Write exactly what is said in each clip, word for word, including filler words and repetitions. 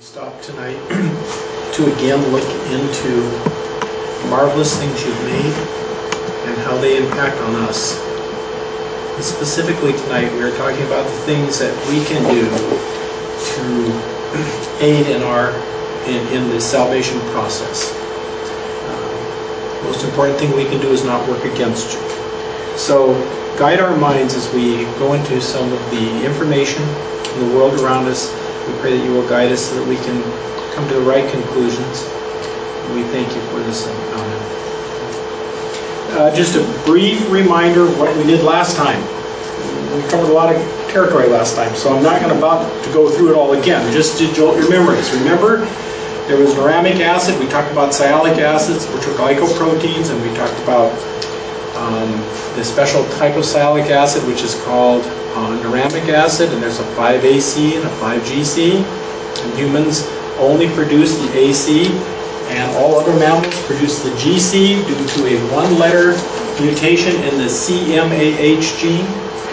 Stop tonight to again look into marvelous things you've made and how they impact on us. And specifically tonight we are talking about the things that we can do to aid in our in, in the salvation process. Uh, most important thing we can do is not work against you. So guide our minds as we go into some of the information in the world around us. We pray that you will guide us so that we can come to the right conclusions. We thank you for this. Amen. Uh, just a brief reminder of what we did last time. We covered a lot of territory last time, so I'm not going to about to go through it all again. Just to jolt your memories. Remember, there was uramic acid. We talked about sialic acids, which are glycoproteins, and we talked about um, the special type of sialic acid, which is called uh, uramic acid, and there's a five A C and a five G C. And humans only produce the A C, and all other mammals produce the G C due to a one-letter mutation in the C M A H gene.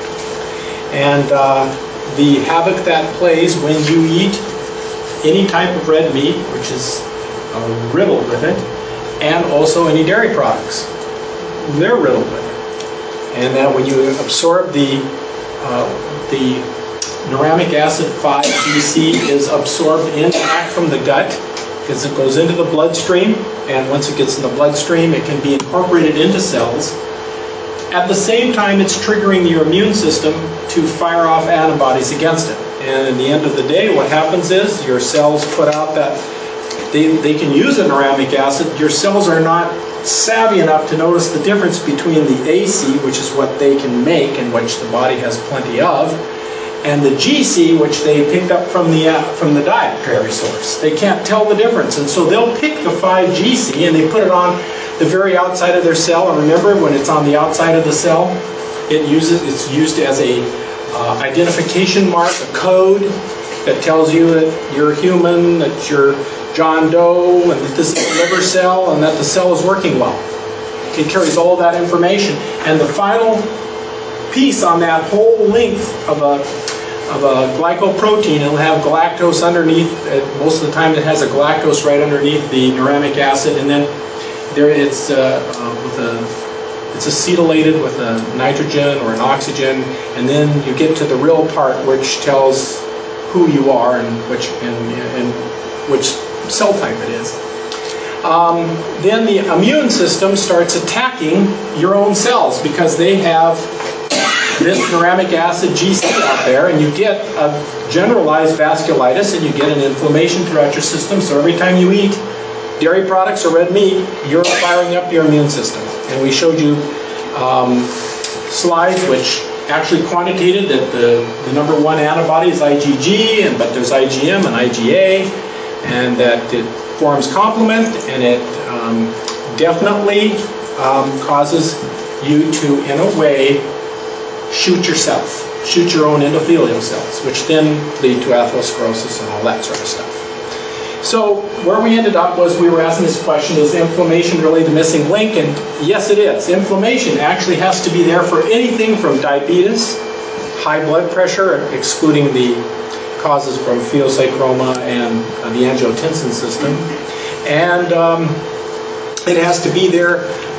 And uh, the havoc that plays when you eat any type of red meat, which is uh, riddled with it, and also any dairy products. They're riddled with it. And that when you absorb the uh, the uramic acid five G C is absorbed in back from the gut because it goes into the bloodstream, and once it gets in the bloodstream it can be incorporated into cells. At the same time it's triggering your immune system to fire off antibodies against it. And at the end of the day what happens is your cells put out that they, they can use an uramic acid. Your cells are not savvy enough to notice the difference between the A C, which is what they can make and which the body has plenty of, and the G C, which they picked up from the uh, from the dietary source. They can't tell the difference, and so they'll pick the five G C and they put it on the very outside of their cell. And remember, when it's on the outside of the cell, it uses it's used as a uh, identification mark, a code that tells you that you're human, that you're John Doe, and that this is a liver cell, and that the cell is working well. It carries all that information, and the final piece on that whole length of a of a glycoprotein, it'll have galactose underneath. Most of the time, it has a galactose right underneath the uramic acid, and then there it's uh, uh, with a it's acetylated with a nitrogen or an oxygen, and then you get to the real part, which tells who you are and which and, and which cell type it is. Um, then the immune system starts attacking your own cells because they have this uramic acid G C out there, and you get a generalized vasculitis and you get an inflammation throughout your system. So every time you eat dairy products or red meat, you're firing up your immune system. And we showed you um, slides which actually quantitated that the, the number one antibody is I G G, and but there's I G M and I G A, and that it forms complement, and it um, definitely um, causes you to, in a way, shoot yourself, shoot your own endothelial cells, which then lead to atherosclerosis and all that sort of stuff. So where we ended up was we were asking this question, is inflammation really the missing link? And yes, it is. Inflammation actually has to be there for anything from diabetes, high blood pressure, excluding the causes from pheocychroma and uh, the angiotensin system. And um, it has to be there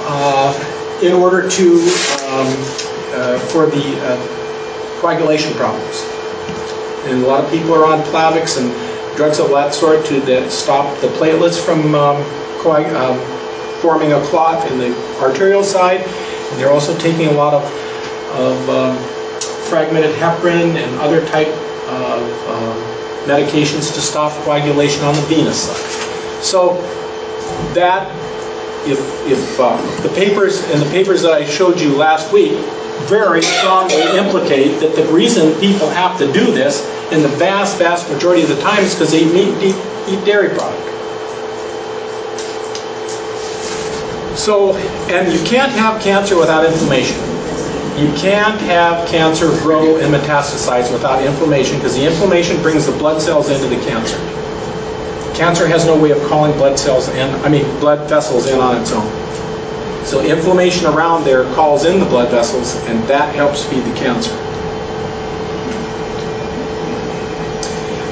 uh, in order to, um, uh, for the uh, coagulation problems. And a lot of people are on Plavix and drugs of that sort to that stop the platelets from um, coag um, forming a clot in the arterial side. And they're also taking a lot of, of um, fragmented heparin and other type of um, medications to stop coagulation on the venous side. So that, if, if uh, the papers and the papers that I showed you last week very strongly implicate that the reason people have to do this in the vast, vast majority of the time is because they eat, eat, eat dairy product. So, and you can't have cancer without inflammation. You can't have cancer grow and metastasize without inflammation, because the inflammation brings the blood cells into the cancer. Cancer has no way of calling blood cells in, I mean blood vessels in on its own. So inflammation around there calls in the blood vessels, and that helps feed the cancer.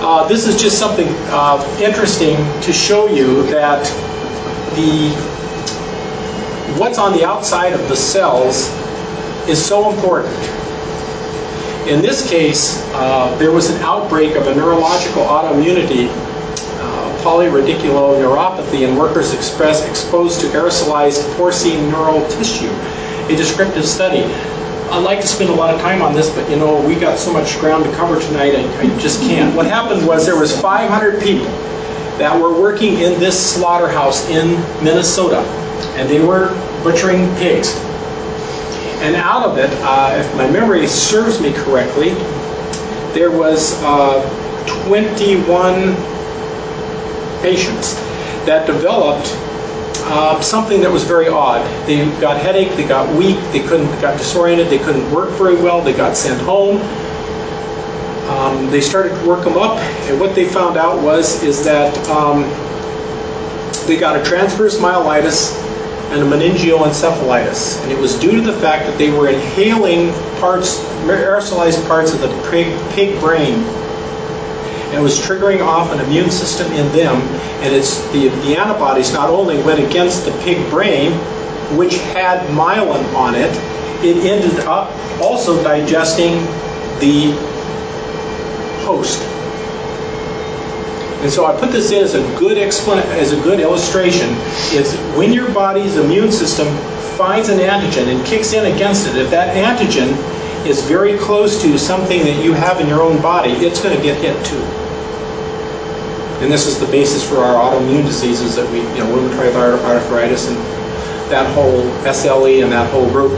uh, this is just something uh, interesting to show you that the what's on the outside of the cells is so important. In this case, uh, there was an outbreak of a neurological autoimmunity, uh, polyradiculoneuropathy, in workers express, exposed to aerosolized porcine neural tissue, a descriptive study. I'd like to spend a lot of time on this, but you know, we got so much ground to cover tonight, I, I just can't. What happened was there was five hundred people that were working in this slaughterhouse in Minnesota, and they were butchering pigs. And out of it, uh, if my memory serves me correctly, there was uh, twenty-one patients that developed Uh, something that was very odd. They got headache, they got weak, they couldn't, got disoriented, they couldn't work very well, they got sent home. Um, they started to work them up, and what they found out was is that um, they got a transverse myelitis and a meningoencephalitis, and it was due to the fact that they were inhaling parts, aerosolized parts of the pig, pig brain. And it was triggering off an immune system in them, and it's the, the antibodies not only went against the pig brain, which had myelin on it, it ended up also digesting the host. And so I put this in as a good explan- as a good illustration. Is when your body's immune system finds an antigen and kicks in against it, if that antigen is very close to something that you have in your own body, it's going to get hit too. And this is the basis for our autoimmune diseases that we, you know, rheumatoid arthritis and that whole S L E and that whole group.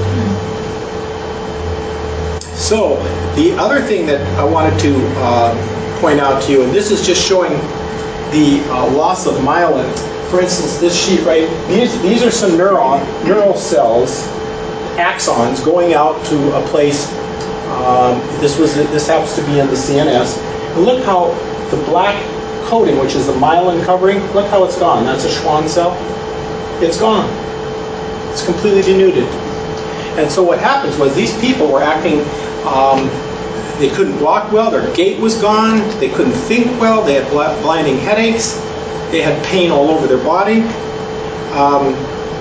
So the other thing that I wanted to uh, point out to you, and this is just showing the uh, loss of myelin. For instance, this sheet right, these these are some neuron neural cells, axons going out to a place. Um, this was this happens to be in the C N S. And look how the black coating, which is the myelin covering, look how it's gone. That's a Schwann cell. It's gone. It's completely denuded. And so what happens was these people were acting, um, they couldn't walk well, their gait was gone, they couldn't think well, they had blinding headaches, they had pain all over their body. Um,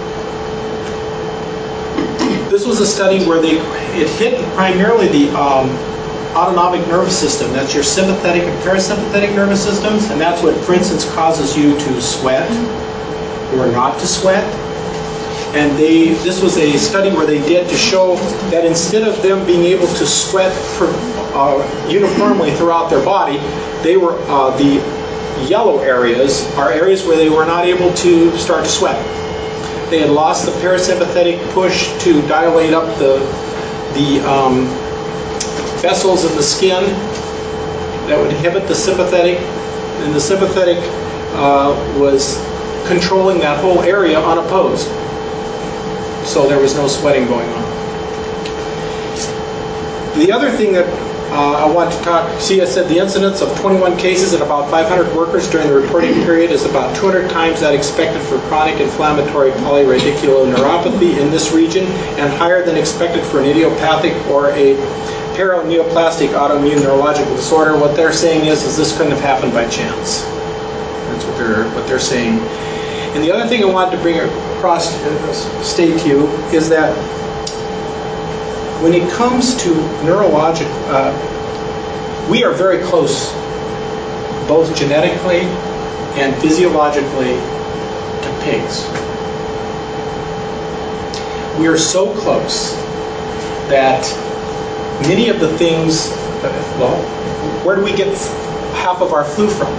this was a study where they it hit primarily the um, autonomic nervous system. That's your sympathetic and parasympathetic nervous systems, and that's what, for instance, causes you to sweat or not to sweat. And they, this was a study where they did to show that instead of them being able to sweat for, uh, uniformly throughout their body, they were uh, the yellow areas are areas where they were not able to start to sweat. They had lost the parasympathetic push to dilate up the the um, vessels in the skin that would inhibit the sympathetic, and the sympathetic uh, was controlling that whole area unopposed. So there was no sweating going on. The other thing that uh, I want to talk, see I said the incidence of twenty-one cases in about five hundred workers during the reporting period is about two hundred times that expected for chronic inflammatory polyradiculoneuropathy in this region, and higher than expected for an idiopathic or a paraneoplastic autoimmune neurological disorder. What they're saying is, is this couldn't have happened by chance. That's what they're what they're saying. And the other thing I wanted to bring across, uh, state to you, is that when it comes to neurologic, uh, we are very close, both genetically and physiologically, to pigs. We are so close that many of the things, well, where do we get half of our flu from?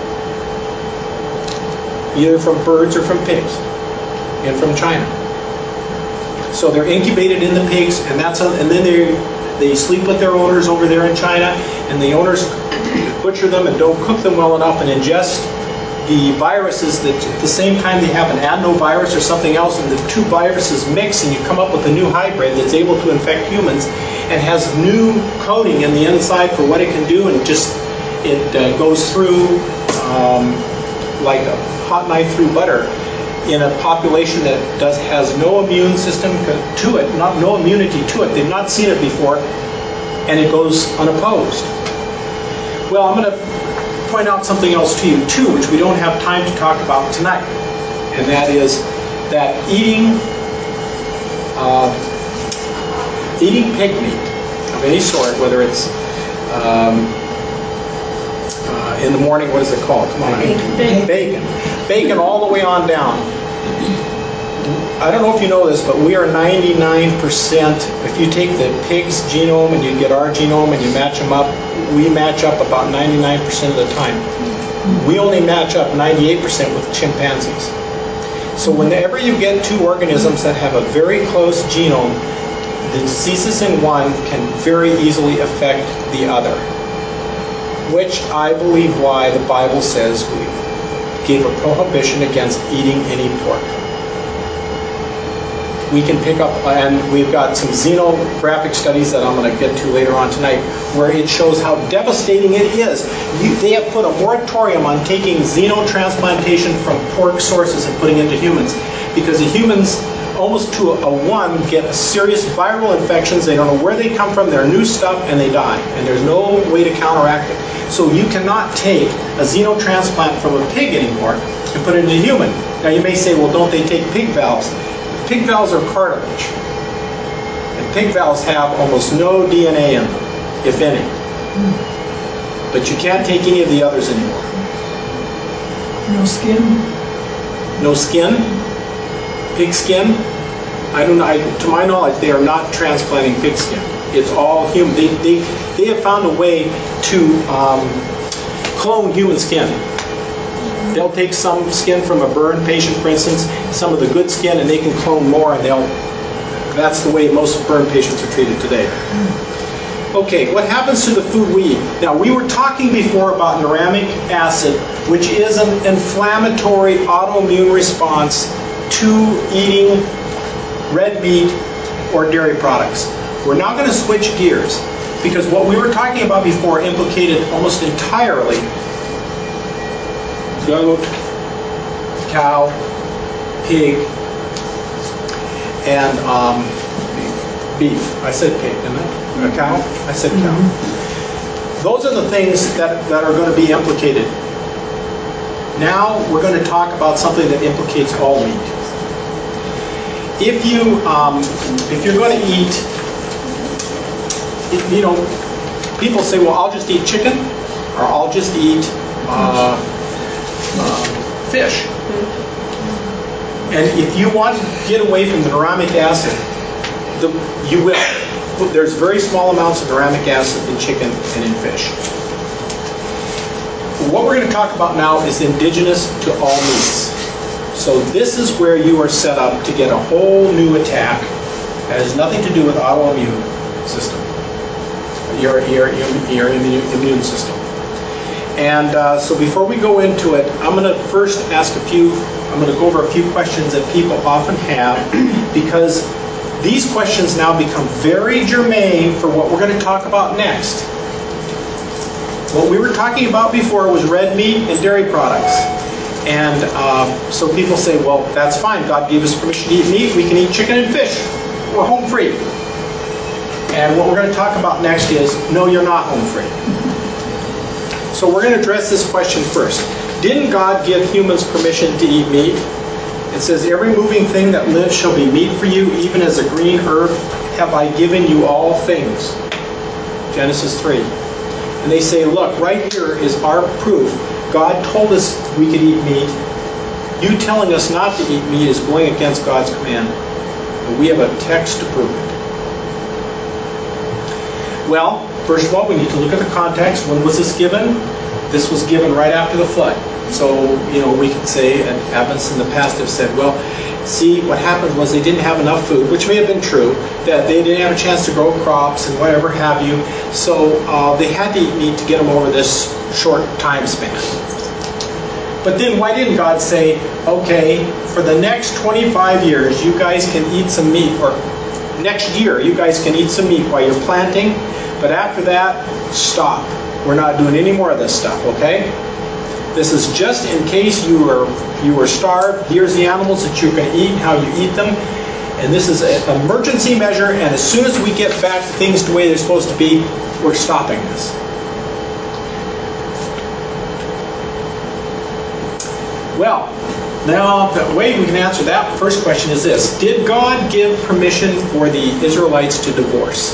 Either from birds or from pigs, and from China. So they're incubated in the pigs, and that's how, and then they they sleep with their owners over there in China, and the owners butcher them and don't cook them well enough and ingest the viruses that at the same time they have an adenovirus or something else, and the two viruses mix, and you come up with a new hybrid that's able to infect humans and has new coating in the inside for what it can do, and just it uh, goes through um, like a hot knife through butter in a population that does has no immune system to it, not no immunity to it. They've not seen it before, and it goes unopposed. Well, I'm going to point out something else to you too, which we don't have time to talk about tonight, and that is that eating uh, eating pig meat of any sort, whether it's um, uh, in the morning, what is it called? Come on, bacon. bacon, bacon, all the way on down. I don't know if you know this, but we are ninety-nine percent, if you take the pig's genome and you get our genome and you match them up, we match up about ninety-nine percent of the time. We only match up ninety-eight percent with chimpanzees. So whenever you get two organisms that have a very close genome, the diseases in one can very easily affect the other, which I believe why the Bible says we gave a prohibition against eating any pork. We can pick up, and we've got some xenographic studies that I'm going to get to later on tonight, where it shows how devastating it is. You, they have put a moratorium on taking xenotransplantation from pork sources and putting into humans, because the humans, almost to a, a one, get serious viral infections. They don't know where they come from. They're new stuff, and they die. And there's no way to counteract it. So you cannot take a xenotransplant from a pig anymore and put it into a human. Now you may say, well, don't they take pig valves? Pig valves are cartilage, and pig valves have almost no D N A in them, if any. But you can't take any of the others anymore. No skin? No skin? Pig skin? I don't know. I, to my knowledge, they are not transplanting pig skin. It's all human. They, they, they have found a way to um, clone human skin. They'll take some skin from a burn patient, for instance, some of the good skin, and they can clone more, and they'll, that's the way most burn patients are treated today. Okay, what happens to the food we eat? Now, we were talking before about uramic acid, which is an inflammatory autoimmune response to eating red meat or dairy products. We're now going to switch gears, because what we were talking about before implicated almost entirely goat, cow, pig, and um, beef. I said pig, didn't I? A cow? I said cow. Mm-hmm. Those are the things that, that are going to be implicated. Now we're going to talk about something that implicates all meat. If you um, if you're going to eat, you know, people say, well, I'll just eat chicken, or I'll just eat uh, uh, fish. And if you want to get away from the uramic acid, the, you will. There's very small amounts of uramic acid in chicken and in fish. What we're going to talk about now is indigenous to all meats. So this is where you are set up to get a whole new attack that has nothing to do with autoimmune system, your, your, your, your immune system. And uh, so before we go into it, I'm going to first ask a few, I'm going to go over a few questions that people often have, because these questions now become very germane for what we're going to talk about next. What we were talking about before was red meat and dairy products. And uh, so people say, well, that's fine. God gave us permission to eat meat. We can eat chicken and fish. We're home free. And what we're going to talk about next is, no, you're not home free. So we're going to address this question first. Didn't God give humans permission to eat meat? It says, every moving thing that lives shall be meat for you, even as a green herb have I given you all things. Genesis three. And they say, look, right here is our proof. God told us we could eat meat. You telling us not to eat meat is going against God's command. And we have a text to prove it. Well, first of all, we need to look at the context. When was this given? This was given right after the flood. So, you know, we could say, and Adventists in the past have said, well, see, what happened was they didn't have enough food, which may have been true, that they didn't have a chance to grow crops and whatever have you. So uh, they had to eat meat to get them over this short time span. But then why didn't God say, okay, for the next twenty-five years, you guys can eat some meat, or next year, you guys can eat some meat while you're planting, but after that, stop. We're not doing any more of this stuff, okay? This is just in case you were, you were starved. Here's the animals that you're going to eat and how you eat them. And this is an emergency measure, and as soon as we get back to things the way they're supposed to be, we're stopping this. Well, now the way we can answer that first question is this. Did God give permission for the Israelites to divorce?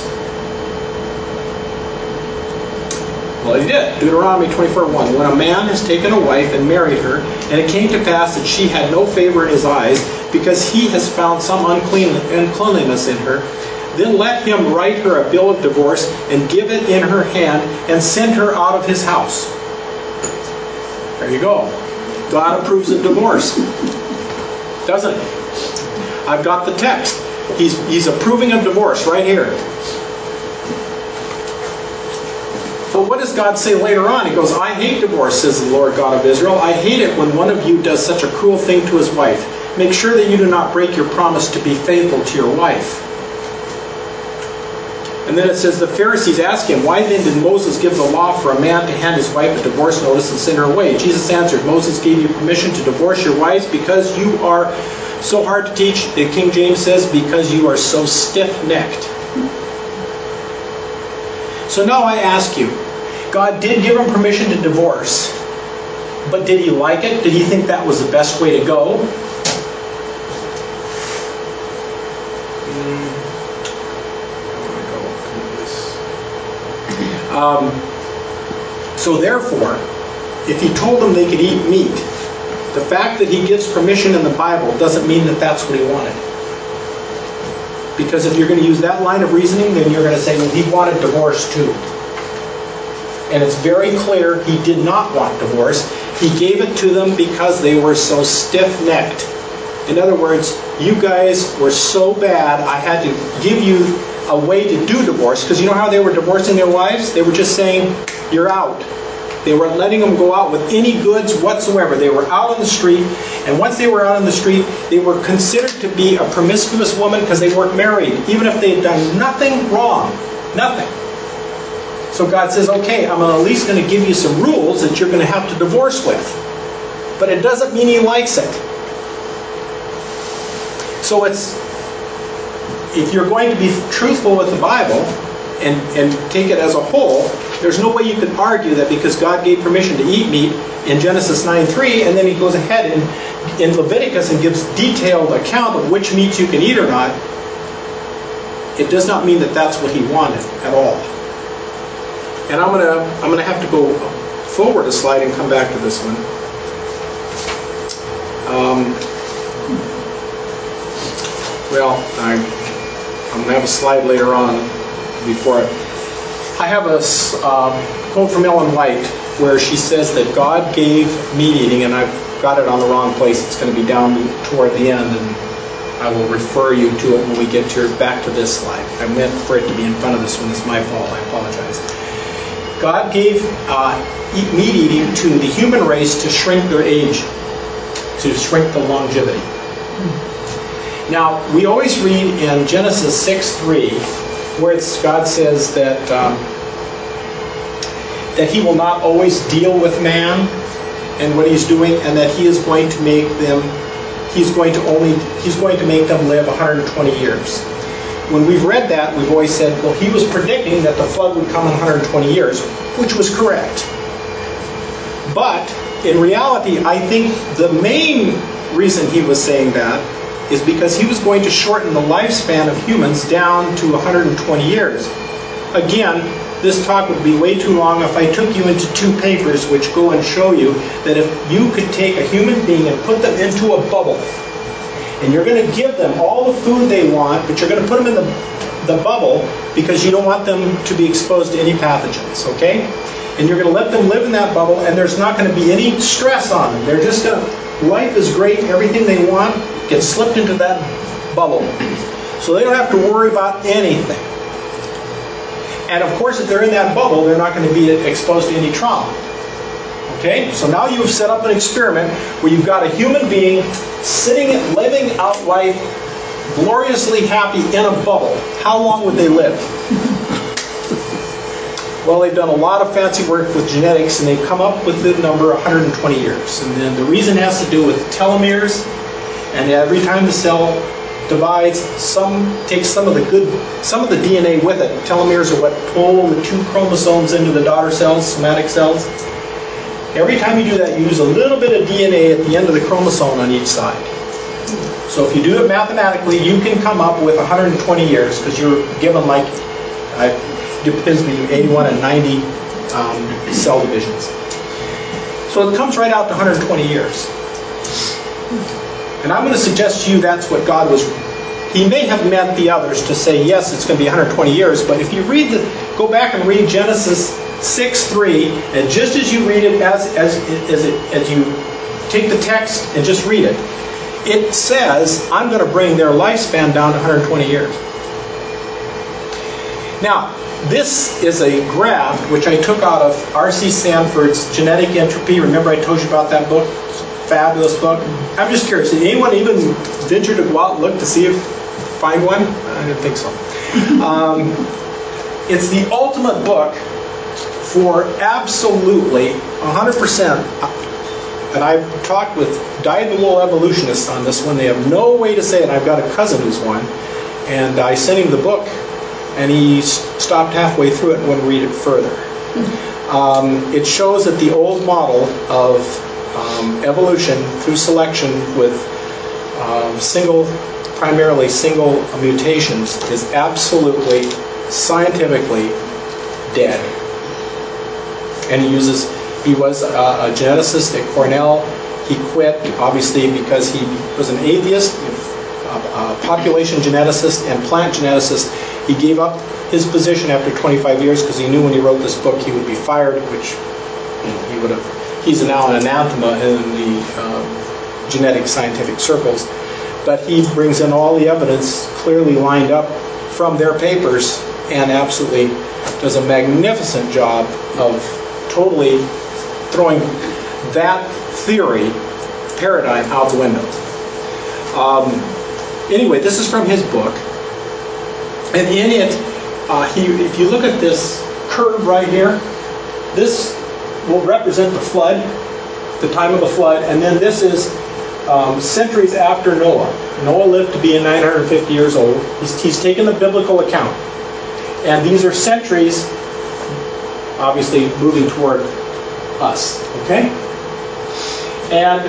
Well, he did. Deuteronomy twenty-four one. When a man has taken a wife and married her, and it came to pass that she had no favor in his eyes, because he has found some unclean, uncleanliness in her, then let him write her a bill of divorce and give it in her hand and send her out of his house. There you go. God approves of divorce. Doesn't he? I've got the text. He's, he's approving of divorce right here. But what does God say later on? He goes, I hate divorce, says the Lord God of Israel. I hate it when one of you does such a cruel thing to his wife. Make sure that you do not break your promise to be faithful to your wife. And then it says, the Pharisees ask him, why then did Moses give the law for a man to hand his wife a divorce notice and send her away? Jesus answered, Moses gave you permission to divorce your wives because you are so hard to teach. The King James says, because you are so stiff-necked. So now I ask you, God did give him permission to divorce, but did he like it? Did he think that was the best way to go? Um, so therefore, if he told them they could eat meat, the fact that he gives permission in the Bible doesn't mean that that's what he wanted. Because if you're going to use that line of reasoning, then you're going to say, well, he wanted divorce too. And it's very clear he did not want divorce. He gave it to them because they were so stiff-necked. In other words, you guys were so bad, I had to give you a way to do divorce. Because you know how they were divorcing their wives? They were just saying, you're out. They weren't letting them go out with any goods whatsoever. They were out on the street. And once they were out on the street, they were considered to be a promiscuous woman because they weren't married. Even if they had done nothing wrong. Nothing. So God says, okay, I'm at least going to give you some rules that you're going to have to divorce with. But it doesn't mean he likes it. So it's, if you're going to be truthful with the Bible and, and take it as a whole, there's no way you can argue that because God gave permission to eat meat in Genesis nine three, and then he goes ahead and in Leviticus and gives detailed account of which meats you can eat or not, it does not mean that that's what he wanted at all. And I'm gonna I'm gonna have to go forward a slide and come back to this one. Um, well, I, I'm gonna have a slide later on before I. I have a uh, quote from Ellen White where she says that God gave meat eating, and I've got it on the wrong place. It's going to be down toward the end, and I will refer you to it when we get to back to this slide. I meant for it to be in front of this one. It's my fault. I apologize. God gave uh, meat eating to the human race to shrink their age, to shrink the longevity. Now, we always read in Genesis six three, where it's, God says that um, that he will not always deal with man and what he's doing, and that he is going to make them, he's going to only, he's going to make them live one hundred twenty years. When we've read that, we've always said, well, he was predicting that the flood would come in one hundred twenty years, which was correct. But in reality, I think the main reason he was saying that is because he was going to shorten the lifespan of humans down to one hundred twenty years. Again, this talk would be way too long if I took you into two papers which go and show you that if you could take a human being and put them into a bubble, and you're going to give them all the food they want, but you're going to put them in the, the bubble because you don't want them to be exposed to any pathogens, okay? And you're going to let them live in that bubble, and there's not going to be any stress on them. They're just going to, life is great, everything they want gets slipped into that bubble. So they don't have to worry about anything. And of course, if they're in that bubble, they're not going to be exposed to any trauma. Okay? So now you've set up an experiment where you've got a human being sitting and living out life gloriously happy in a bubble. How long would they live? Well, they've done a lot of fancy work with genetics, and they've come up with the number one hundred twenty years. And then the reason has to do with telomeres, and every time the cell divides, some takes some of the good, some of the D N A with it. Telomeres are what pull the two chromosomes into the daughter cells, somatic cells. Every time you do that, you use a little bit of D N A at the end of the chromosome on each side. So if you do it mathematically, you can come up with one hundred twenty years, because you're given like, uh, depends between eighty-one and ninety um, cell divisions. So it comes right out to one hundred twenty years. And I'm going to suggest to you that's what God was. He may have meant the others to say, yes, it's going to be one hundred twenty years, but if you read the, go back and read Genesis six three, and just as you read it, as, as, as, it, as you take the text and just read it, it says, I'm going to bring their lifespan down to one hundred twenty years. Now, this is a graph which I took out of R C Sanford's Genetic Entropy. Remember I told you about that book? It's a fabulous book. I'm just curious, did anyone even venture to go out and look to see if, find one? I didn't think so. Um, it's the ultimate book for absolutely one hundred percent. And I've talked with dyed-in-the-wool evolutionists on this one. They have no way to say it. I've got a cousin who's one. And I sent him the book, and he stopped halfway through it and wouldn't read it further. Um, it shows that the old model of um, evolution through selection with um, single, primarily single mutations is absolutely, scientifically dead. And he uses, he was a, a geneticist at Cornell. He quit, obviously, because he was an atheist, a, a population geneticist and plant geneticist. He gave up his position after twenty-five years because he knew when he wrote this book he would be fired, which you know, he would have. He's now an anathema in the um, genetic scientific circles. But he brings in all the evidence clearly lined up from their papers and absolutely does a magnificent job of totally throwing that theory paradigm out the window. Um, anyway, this is from his book. And in it, uh, he, if you look at this curve right here, this will represent the flood, the time of the flood, and then this is um, centuries after Noah. Noah lived to be nine hundred fifty years old. He's, he's taken the biblical account. And these are centuries, obviously, moving toward us, okay? And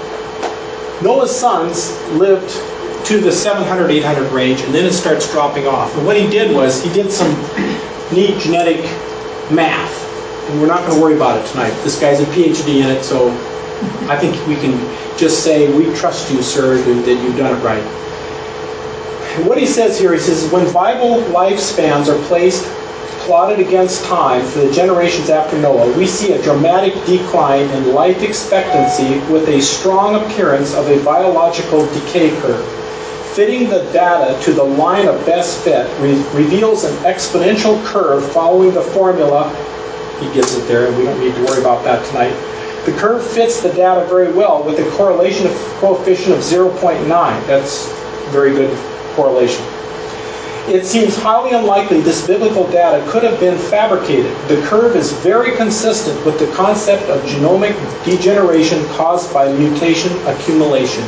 Noah's sons lived to the seven hundred, eight hundred range, and then it starts dropping off. And what he did was, he did some neat genetic math. And we're not going to worry about it tonight. This guy's a P H D in it, so I think we can just say, we trust you, sir, that you've done it right. And what he says here, he says, when Bible lifespans are placed, plotted against time for the generations after Noah, we see a dramatic decline in life expectancy with a strong appearance of a biological decay curve. Fitting the data to the line of best fit re reveals an exponential curve following the formula. He gives it there, and we don't need to worry about that tonight. The curve fits the data very well with a correlation of coefficient of zero point nine. That's very good correlation. It seems highly unlikely this biblical data could have been fabricated. The curve is very consistent with the concept of genomic degeneration caused by mutation accumulation.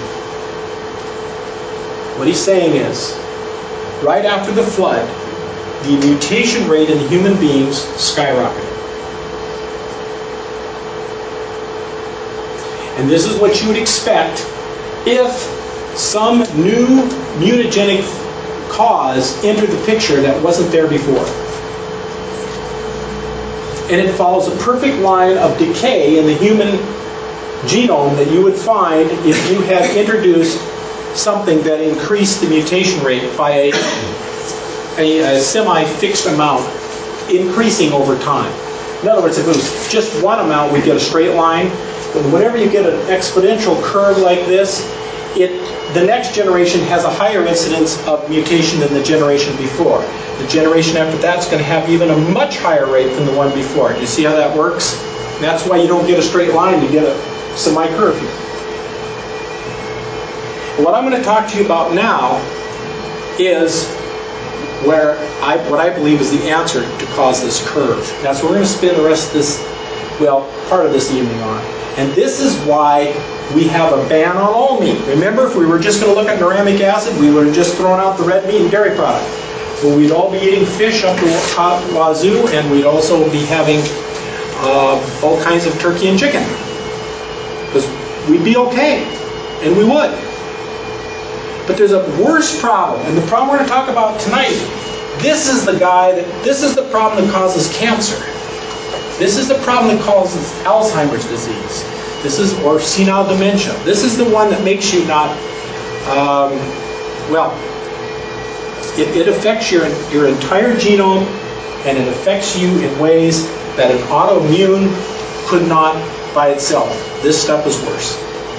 What he's saying is, right after the flood, the mutation rate in human beings skyrocketed. And this is what you would expect if some new mutagenic cause entered the picture that wasn't there before. And it follows a perfect line of decay in the human genome that you would find if you had introduced something that increased the mutation rate by a, a, a semi-fixed amount, increasing over time. In other words, if it was just one amount, we'd get a straight line. But whenever you get an exponential curve like this, it, the next generation has a higher incidence of mutation than the generation before. The generation after that's going to have even a much higher rate than the one before. Do you see how that works? And that's why you don't get a straight line, you get a semi-curve here. What I'm going to talk to you about now is where I, what I believe is the answer to cause this curve. That's what we're going to spend the rest of this, well, part of this evening on. And this is why we have a ban on all meat. Remember, if we were just going to look at uramic acid, we would have just thrown out the red meat and dairy product. But we'd all be eating fish up to wazoo, and we'd also be having uh, all kinds of turkey and chicken. Because we'd be okay, and we would. But there's a worse problem, and the problem we're going to talk about tonight, this is the guy that, this is the problem that causes cancer. This is the problem that causes Alzheimer's disease. This is, or senile dementia. This is the one that makes you not, um, well, it, it affects your, your entire genome, and it affects you in ways that an autoimmune could not by itself. This stuff is worse.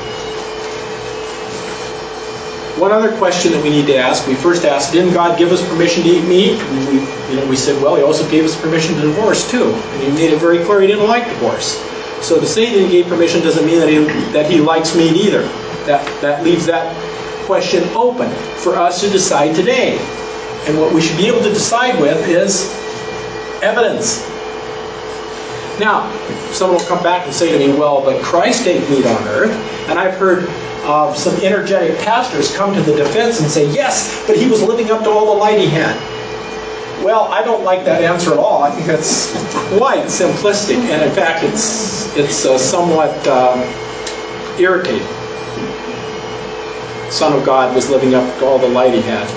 One other question that we need to ask, we first asked, didn't God give us permission to eat meat? And we, you know, we said, well, he also gave us permission to divorce too. And he made it very clear he didn't like divorce. So to say that he gave permission doesn't mean that he, that he likes meat either. That, that leaves that question open for us to decide today. And what we should be able to decide with is evidence. Now, someone will come back and say to me, well, but Christ ate meat on earth. And I've heard uh, some energetic pastors come to the defense and say, yes, but he was living up to all the light he had. Well, I don't like that answer at all. I think that's quite simplistic. And in fact, it's, it's uh, somewhat um, irritating. Son of God was living up to all the light he had.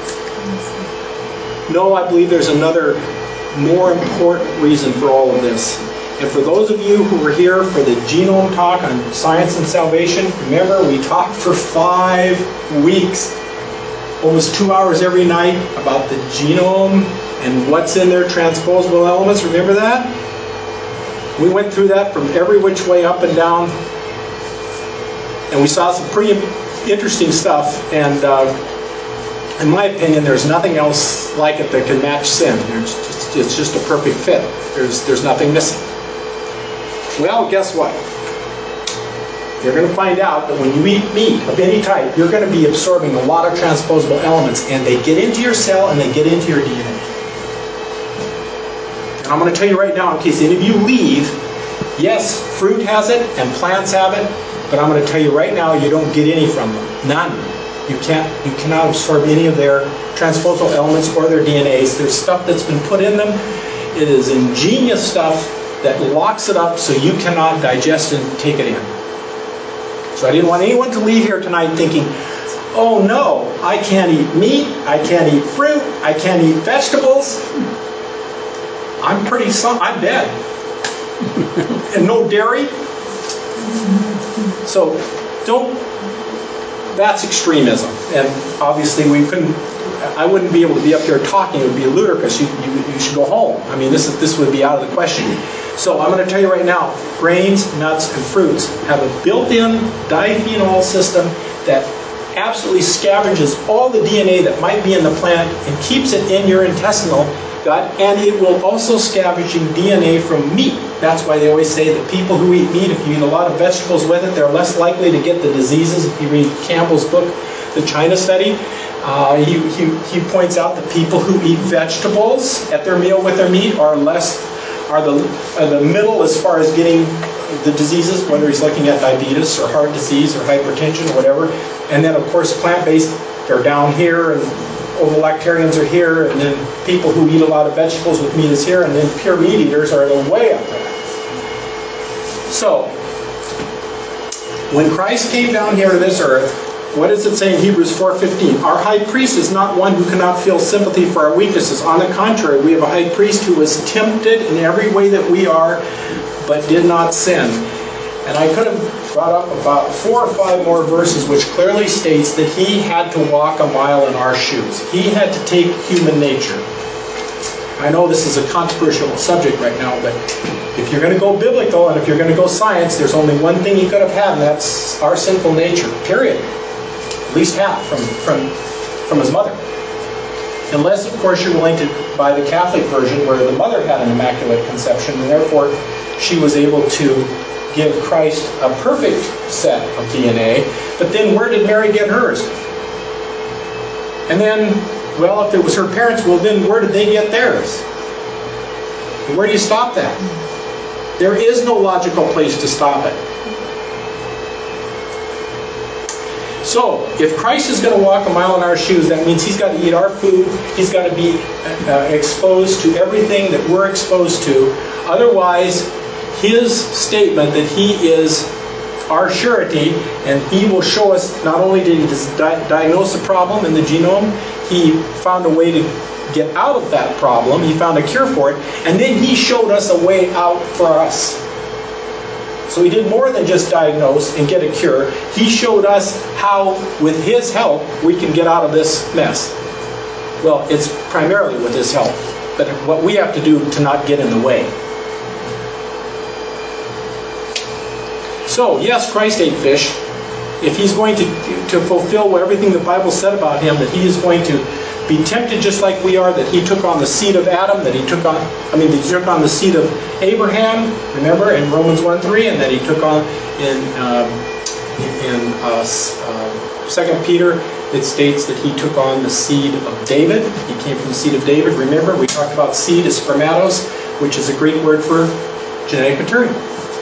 No, I believe there's another more important reason for all of this. And for those of you who were here for the genome talk on science and salvation, remember we talked for five weeks, almost two hours every night, about the genome and what's in their transposable elements. Remember that? We went through that from every which way, up and down, and we saw some pretty interesting stuff. And uh, in my opinion, there's nothing else like it that can match sin. It's just, it's just a perfect fit. There's, there's nothing missing. Well, guess what? You're going to find out that when you eat meat of any type, you're going to be absorbing a lot of transposable elements, and they get into your cell and they get into your D N A. And I'm going to tell you right now, in case any of you leave, yes, fruit has it and plants have it, but I'm going to tell you right now, you don't get any from them. None. You can't. You cannot absorb any of their transposable elements or their D N As. There's stuff that's been put in them. It is ingenious stuff that locks it up so you cannot digest and take it in. So I didn't want anyone to leave here tonight thinking, oh no, I can't eat meat, I can't eat fruit, I can't eat vegetables. I'm pretty, some, I'm dead. And no dairy. So don't, that's extremism. And obviously we couldn't, I wouldn't be able to be up here talking. It would be ludicrous. You, you, you should go home. I mean, this, is, this would be out of the question. So I'm going to tell you right now, grains, nuts, and fruits have a built-in diphenol system that absolutely scavenges all the D N A that might be in the plant and keeps it in your intestinal gut, and it will also scavenge D N A from meat. That's why they always say that people who eat meat, if you eat a lot of vegetables with it, they're less likely to get the diseases. If you read Campbell's book, The China Study, uh, he, he, he points out that people who eat vegetables at their meal with their meat are less, are the, are the middle as far as getting the diseases, whether he's looking at diabetes or heart disease or hypertension or whatever. And then, of course, plant-based, they're down here, and ovolactarians are here, and then people who eat a lot of vegetables with meat is here, and then pure meat eaters are way up there. So, when Christ came down here to this earth, what does it say in Hebrews four fifteen? Our high priest is not one who cannot feel sympathy for our weaknesses. On the contrary, we have a high priest who was tempted in every way that we are, but did not sin. And I could have brought up about four or five more verses which clearly states that he had to walk a mile in our shoes. He had to take human nature. I know this is a controversial subject right now, but if you're going to go biblical and if you're going to go science, there's only one thing he could have had, and that's our sinful nature, period. At least half from, from, from his mother. Unless, of course, you're willing to buy the Catholic version where the mother had an immaculate conception, and therefore she was able to give Christ a perfect set of D N A. But then where did Mary get hers? And then, well, if it was her parents, well then where did they get theirs? And where do you stop that? There is no logical place to stop it. So, if Christ is going to walk a mile in our shoes, that means he's got to eat our food, he's got to be uh, exposed to everything that we're exposed to. Otherwise, his statement that he is our surety, and he will show us, not only did he di- diagnose the problem in the genome, he found a way to get out of that problem, he found a cure for it, and then he showed us a way out for us. So he did more than just diagnose and get a cure. He showed us how, with his help, we can get out of this mess. Well, it's primarily with his help, but what we have to do to not get in the way. So, yes, Christ ate fish. If he's going to, to fulfill everything the Bible said about him, that he is going to be tempted just like we are, that he took on the seed of Adam, that he took on, I mean, he took on the seed of Abraham, remember, in Romans one three, and that he took on in, um, in uh, uh, Second Peter, it states that he took on the seed of David. He came from the seed of David. Remember, we talked about seed as spermatos, which is a Greek word for genetic material.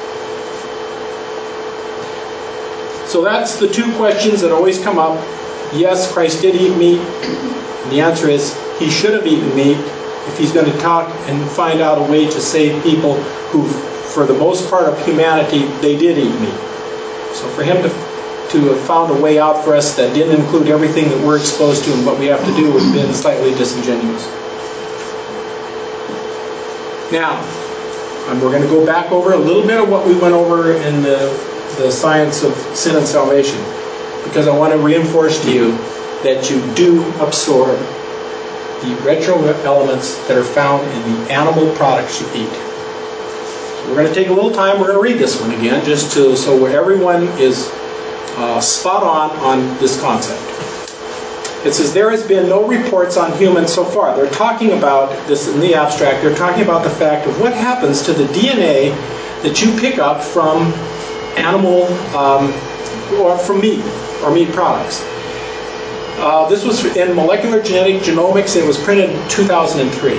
So that's the two questions that always come up. Yes, Christ did eat meat. And the answer is, he should have eaten meat if he's going to talk and find out a way to save people who, for the most part of humanity, they did eat meat. So for him to, to have found a way out for us that didn't include everything that we're exposed to and what we have to do would have been slightly disingenuous. Now, and we're going to go back over a little bit of what we went over in the the science of sin and salvation, because I want to reinforce to you that you do absorb the retro elements that are found in the animal products you eat. So we're going to take a little time. We're going to read this one again, just to so where everyone is uh, spot on on this concept. It says, there has been no reports on humans so far. They're talking about this in the abstract. They're talking about the fact of what happens to the D N A that you pick up from animal um, or from meat or meat products. Uh, this was in Molecular Genetic Genomics. It was printed in two thousand three.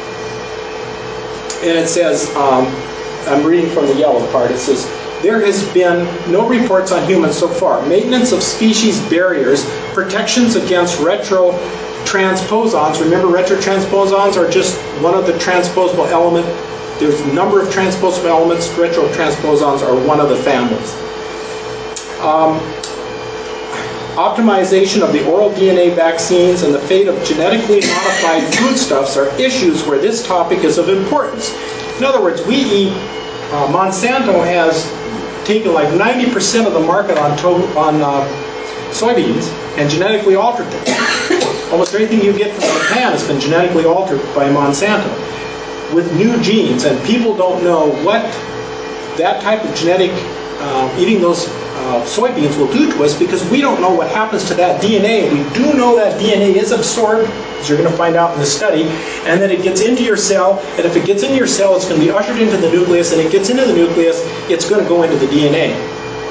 And it says, um, I'm reading from the yellow part, it says, there has been no reports on humans so far. Maintenance of species barriers, protections against retrotransposons. Remember, retrotransposons are just one of the transposable element. There's a number of transposable elements. Retrotransposons are one of the families. Um, optimization of the oral D N A vaccines and the fate of genetically modified foodstuffs are issues where this topic is of importance. In other words, we eat, uh, Monsanto has taken like ninety percent of the market on, to on uh, soybeans and genetically altered them. Almost everything you get from Japan has been genetically altered by Monsanto with new genes, and people don't know what that type of genetic, uh, eating those uh, soybeans will do to us, because we don't know what happens to that D N A. We do know that D N A is absorbed, as you're going to find out in this study, and that it gets into your cell, and if it gets into your cell, it's going to be ushered into the nucleus, and it gets into the nucleus, it's going to go into the D N A.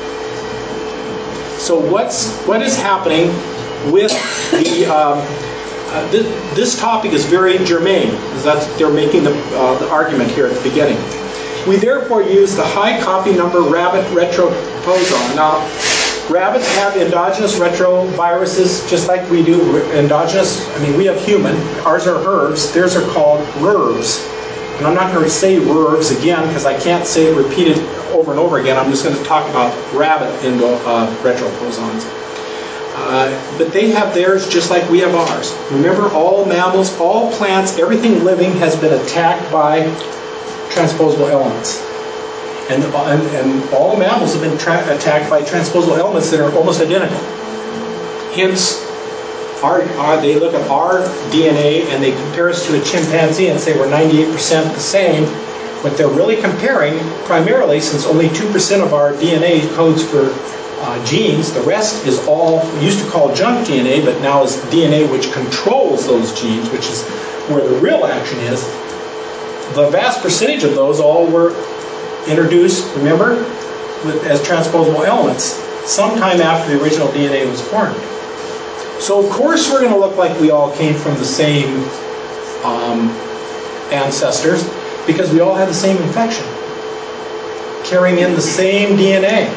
So what's what is happening with the um, Uh, this, this topic is very germane, because that's, they're making the, uh, the argument here at the beginning. We therefore use the high copy number rabbit retroposon. Now, rabbits have endogenous retroviruses just like we do. Endogenous, I mean, we have human. Ours are HERVs. Theirs are called RERVs. And I'm not going to say RERVs again, because I can't say it repeated over and over again. I'm just going to talk about rabbit endo, uh, retroposons. Uh, but they have theirs just like we have ours. Remember, all mammals, all plants, everything living has been attacked by transposable elements. And, and, and all mammals have been tra- attacked by transposable elements that are almost identical. Hence, our, our, they look at our D N A and they compare us to a chimpanzee and say we're ninety-eight percent the same. What they're really comparing, primarily, since only two percent of our D N A codes for Uh, genes, the rest is all, we used to call junk D N A, but now is D N A which controls those genes, which is where the real action is. The vast percentage of those all were introduced, remember, with, as transposable elements sometime after the original D N A was formed. So of course we're going to look like we all came from the same um, ancestors, because we all had the same infection, carrying in the same D N A.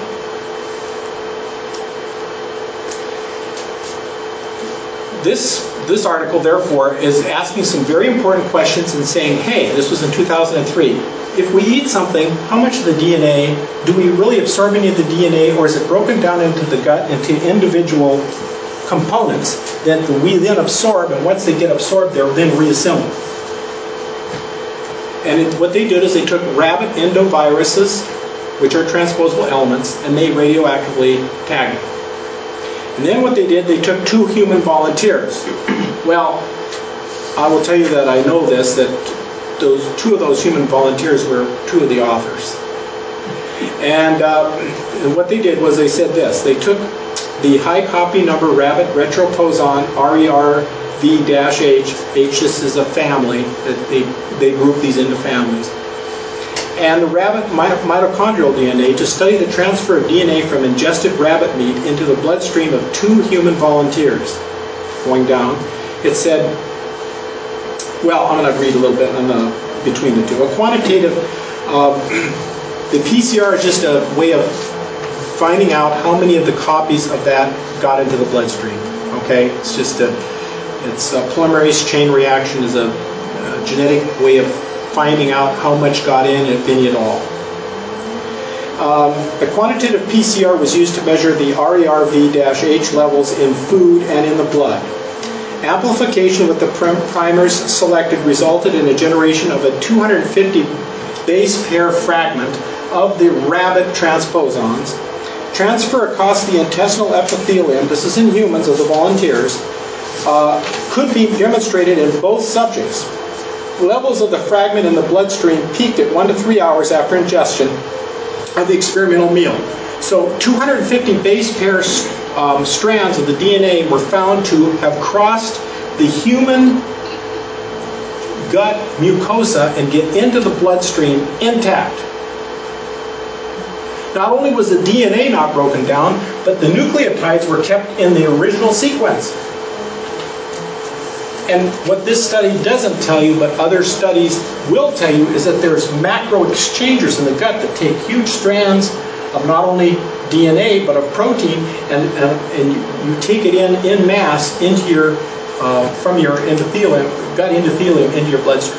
this, this article, therefore, is asking some very important questions and saying, hey, this was in two thousand three. If we eat something, how much of the D N A, do we really absorb any of the D N A, or is it broken down into the gut, into individual components that we then absorb, and once they get absorbed, they're then reassembled? And it, what they did is they took rabbit endoviruses, which are transposable elements, and they radioactively tagged them. And then what they did, they took two human volunteers. Well, I will tell you that I know this, that those two of those human volunteers were two of the authors. And, uh, and what they did was they said this. They took the high copy number rabbit retroposon R E R V H, H, this is a family, that they, they group these into families. And the rabbit mitochondrial D N A to study the transfer of D N A from ingested rabbit meat into the bloodstream of two human volunteers. Going down, it said, well, I'm going to read a little bit on the, between the two. A quantitative, uh, the P C R is just a way of finding out how many of the copies of that got into the bloodstream. Okay, it's just a, it's a polymerase chain reaction is a, a genetic way of finding out how much got in, if any at all. Um, the quantitative P C R was used to measure the R E R V H levels in food and in the blood. Amplification with the prim primers selected resulted in a generation of a two hundred fifty base pair fragment of the rabbit transposons. Transfer across the intestinal epithelium, this is in humans of the volunteers, uh, could be demonstrated in both subjects. Levels of the fragment in the bloodstream peaked at one to three hours after ingestion of the experimental meal. So two hundred fifty base pair um, strands of the D N A were found to have crossed the human gut mucosa and get into the bloodstream intact. Not only was the D N A not broken down, but the nucleotides were kept in the original sequence. And what this study doesn't tell you, but other studies will tell you, is that there's macro exchangers in the gut that take huge strands of not only D N A, but of protein, and, and, and you, you take it in in mass into your, uh, from your endothelium, gut endothelium into your bloodstream.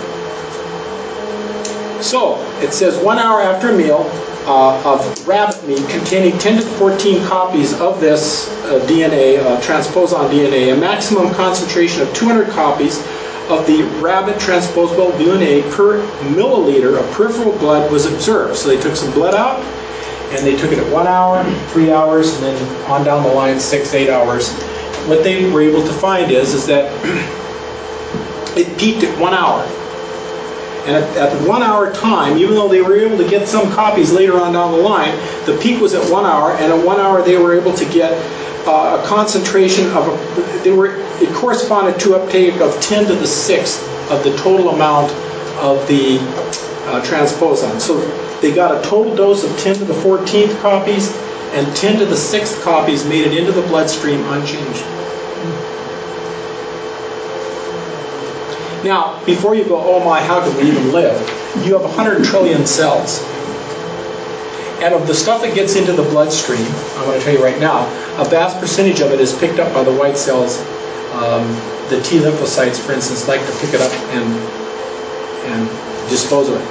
So, it says one hour after a meal uh, of rabbit meat containing ten to fourteen copies of this uh, D N A, uh, transposon D N A, a maximum concentration of two hundred copies of the rabbit transposable D N A per milliliter of peripheral blood was observed. So they took some blood out, and they took it at one hour, three hours, and then on down the line, six, eight hours. What they were able to find is, is that it peaked at one hour. And at, at the one hour time, even though they were able to get some copies later on down the line, the peak was at one hour, and at one hour they were able to get uh, a concentration of, a, they were, it corresponded to uptake of ten to the sixth of the total amount of the uh, transposon. So they got a total dose of ten to the fourteenth copies, and ten to the sixth copies made it into the bloodstream unchanged. Now, before you go, oh my, how could we even live? You have one hundred trillion cells. And of the stuff that gets into the bloodstream, I'm going to tell you right now, a vast percentage of it is picked up by the white cells. Um, the T lymphocytes, for instance, like to pick it up and, and dispose of it.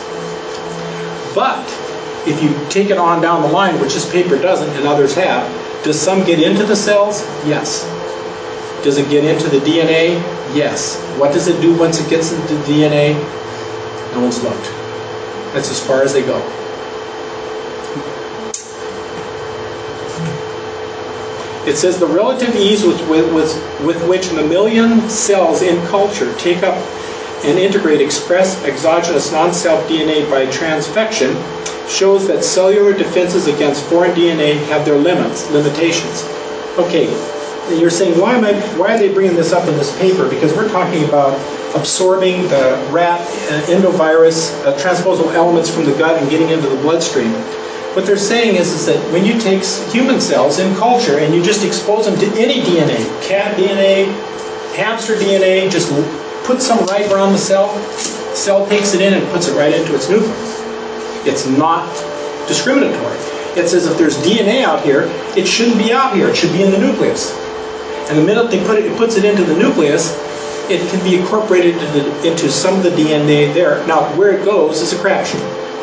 But if you take it on down the line, which this paper doesn't and others have, does some get into the cells? Yes. Does it get into the D N A? Yes. What does it do once it gets into the D N A? No one's looked. That's as far as they go. It says the relative ease with, with, with, with which mammalian cells in culture take up and integrate express exogenous non-self D N A by transfection shows that cellular defenses against foreign D N A have their limits, limitations. Okay. You're saying, why am I? Why are they bringing this up in this paper? Because we're talking about absorbing the rat uh, endovirus uh, transposable elements from the gut and getting into the bloodstream. What they're saying is, is that when you take human cells in culture and you just expose them to any D N A, cat D N A, hamster D N A, just put some right around the cell, cell takes it in and puts it right into its nucleus. It's not discriminatory. It says if there's D N A out here, it shouldn't be out here. It should be in the nucleus. And the minute they put it, it puts it into the nucleus, it can be incorporated into, the, into some of the D N A there. Now, where it goes is a crapshoot.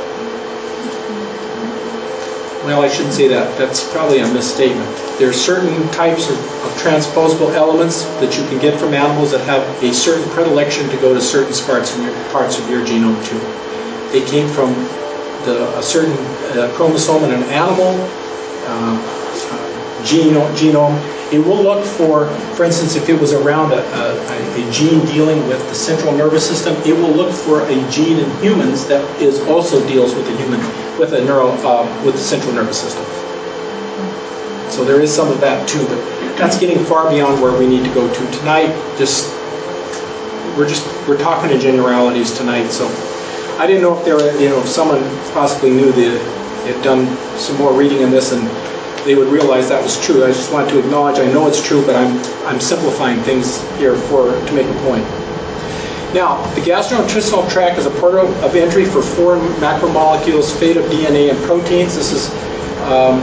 Well, I shouldn't say that. That's probably a misstatement. There are certain types of, of transposable elements that you can get from animals that have a certain predilection to go to certain parts of your, parts of your genome too. They came from the, a certain uh, chromosome in an animal uh, uh, genome, genome. It will look for, for instance, if it was around a, a, a gene dealing with the central nervous system, it will look for a gene in humans that is also deals with the human, with a neuro, uh, with the central nervous system. So there is some of that too, but that's getting far beyond where we need to go to tonight. Just we're just we're talking in generalities tonight. So I didn't know if there were, you know, if someone possibly knew that had done some more reading in this and they would realize that was true. I just wanted to acknowledge I know it's true, but I'm I'm simplifying things here for to make a point. Now, the gastrointestinal tract is a port of entry for foreign macromolecules, fate of D N A and proteins. This is um,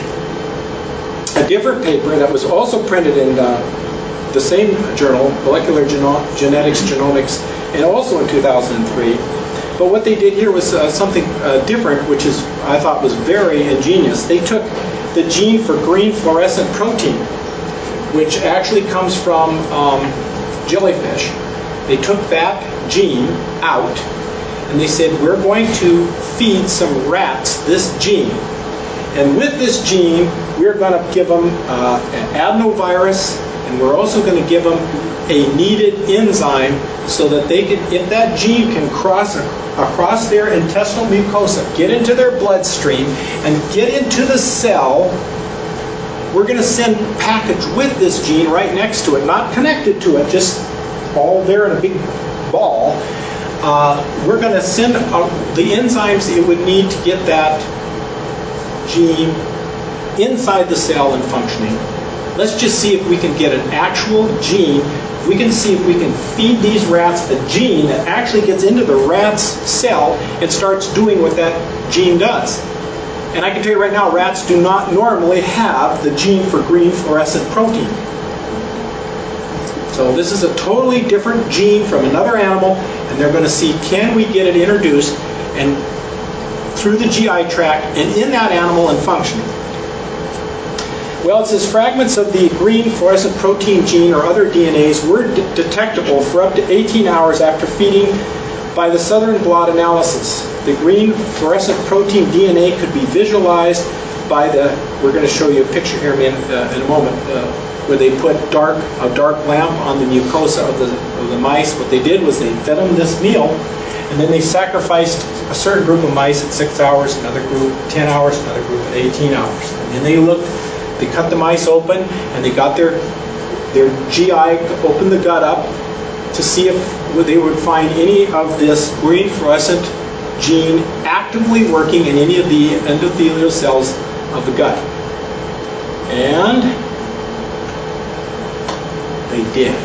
a different paper that was also printed in uh, the same journal, Molecular Geno Genetics Genomics, and also in two thousand three. But what they did here was uh, something uh, different, which is I thought was very ingenious. They took the gene for green fluorescent protein, which actually comes from um, jellyfish. They took that gene out and they said, we're going to feed some rats this gene. And with this gene, we're going to give them uh, an adenovirus, and we're also going to give them a needed enzyme so that they can, if that gene can cross across their intestinal mucosa, get into their bloodstream, and get into the cell, we're going to send a package with this gene right next to it, not connected to it, just all there in a big ball. Uh, we're going to send uh, the enzymes it would need to get that gene inside the cell and functioning. Let's just see if we can get an actual gene. If we can see if we can feed these rats a gene that actually gets into the rat's cell and starts doing what that gene does. And I can tell you right now, rats do not normally have the gene for green fluorescent protein. So this is a totally different gene from another animal, and they're going to see, can we get it introduced and through the G I tract and in that animal and functioning. Well, it says fragments of the green fluorescent protein gene or other D N As were de detectable for up to eighteen hours after feeding by the southern blot analysis. The green fluorescent protein D N A could be visualized by the, we're going to show you a picture here in, uh, in a moment, uh, where they put dark a dark lamp on the mucosa of the, of the mice. What they did was they fed them this meal, and then they sacrificed a certain group of mice at six hours, another group ten hours, another group at eighteen hours. And then they looked, they cut the mice open, and they got their, their G I, opened the gut up to see if they would find any of this green fluorescent gene actively working in any of the endothelial cells of the gut. And they did.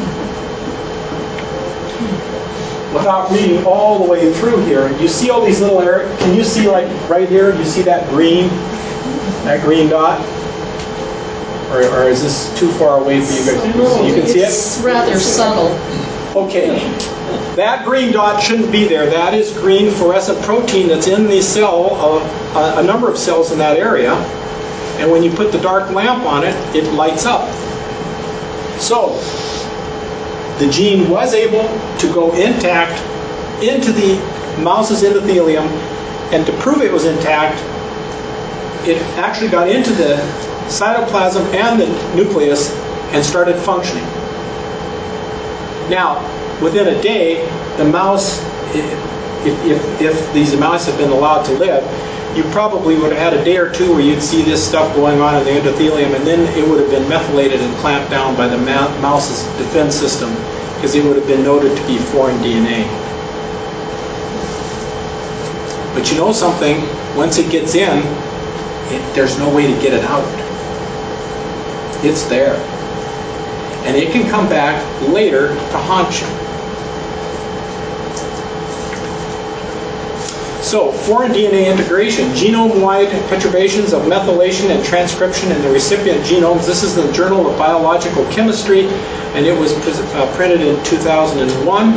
Without reading all the way through here, you see all these little areas. Can you see, like right here, you see that green, that green dot? Or, or is this too far away for you guys? No, you can see it? It's rather subtle. Okay. That green dot shouldn't be there. That is green fluorescent protein that's in the cell, uh, a, a number of cells in that area. And when you put the dark lamp on it, it lights up. So, the gene was able to go intact into the mouse's endothelium, and to prove it was intact, it actually got into the cytoplasm and the nucleus and started functioning. Now, within a day, the mouse, if, if, if these mice had been allowed to live, you probably would have had a day or two where you'd see this stuff going on in the endothelium, and then it would have been methylated and clamped down by the mouse's defense system, because it would have been noted to be foreign D N A. But you know something? Once it gets in, it, there's no way to get it out. It's there. And it can come back later to haunt you. So, foreign D N A integration, genome-wide perturbations of methylation and transcription in the recipient genomes. This is the Journal of Biological Chemistry, and it was uh, printed in two thousand one.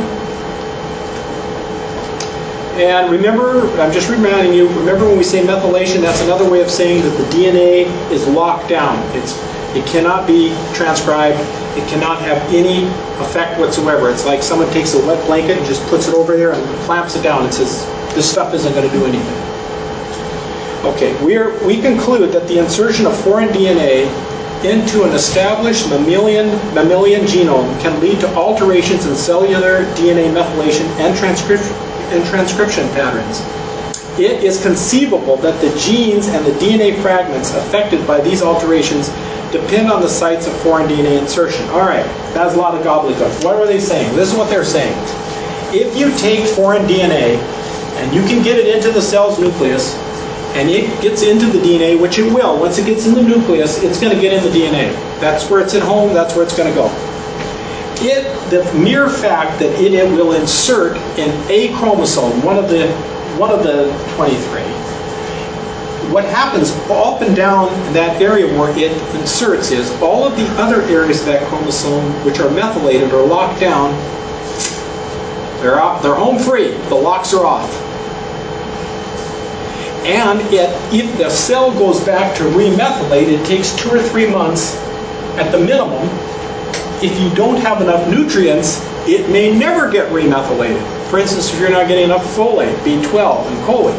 And remember, I'm just reminding you, remember when we say methylation, that's another way of saying that the D N A is locked down. It's, it cannot be transcribed. It cannot have any effect whatsoever. It's like someone takes a wet blanket and just puts it over there and clamps it down and says, this stuff isn't going to do anything. Okay, we're, we conclude that the insertion of foreign D N A into an established mammalian, mammalian genome can lead to alterations in cellular D N A methylation and transcription, and transcription patterns. It is conceivable that the genes and the D N A fragments affected by these alterations depend on the sites of foreign D N A insertion. All right, that's a lot of gobbledygook. What are they saying? This is what they're saying. If you take foreign D N A and you can get it into the cell's nucleus, and it gets into the D N A, which it will. Once it gets in the nucleus, it's going to get in the D N A. That's where it's at home. That's where it's going to go. It, the mere fact that it, it will insert in a chromosome, one of the one of the twenty-three, what happens up and down that area where it inserts is all of the other areas of that chromosome, which are methylated or locked down, they're out, they're home free. The locks are off. And it, if the cell goes back to remethylate, it takes two or three months at the minimum. If you don't have enough nutrients, it may never get remethylated. For instance, if you're not getting enough folate, B twelve, and choline.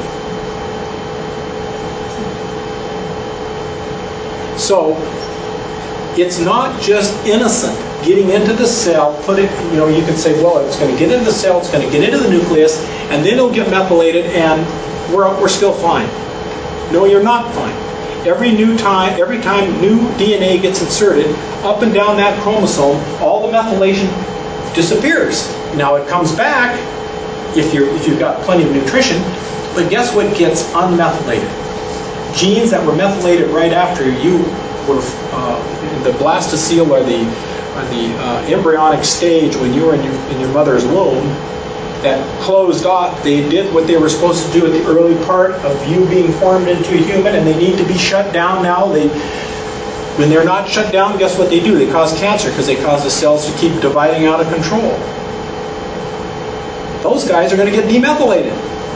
So it's not just innocent getting into the cell, put it, you know, you can say, well, it's going to get into the cell, it's going to get into the nucleus, and then it'll get methylated, and we're, we're still fine. No, you're not fine. Every new time, every time new D N A gets inserted, up and down that chromosome, all the methylation disappears. Now it comes back if you're if you've got plenty of nutrition, but guess what gets unmethylated? Genes that were methylated right after you were uh, in the blastocele or the or the uh, embryonic stage when you were in your in your mother's womb, that closed off. They did what they were supposed to do at the early part of you being formed into a human, and they need to be shut down now. They, when they're not shut down, guess what they do? They cause cancer because they cause the cells to keep dividing out of control. Those guys are going to get demethylated.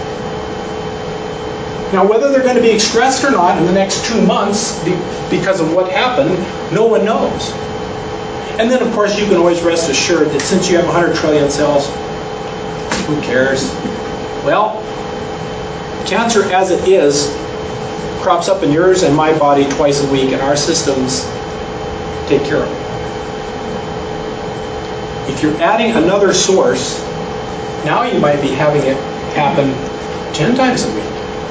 Now, whether they're going to be expressed or not in the next two months because of what happened, no one knows. And then, of course, you can always rest assured that since you have one hundred trillion cells, who cares? Well, cancer as it is crops up in yours and my body twice a week, and our systems take care of it. If you're adding another source, now you might be having it happen ten times a week.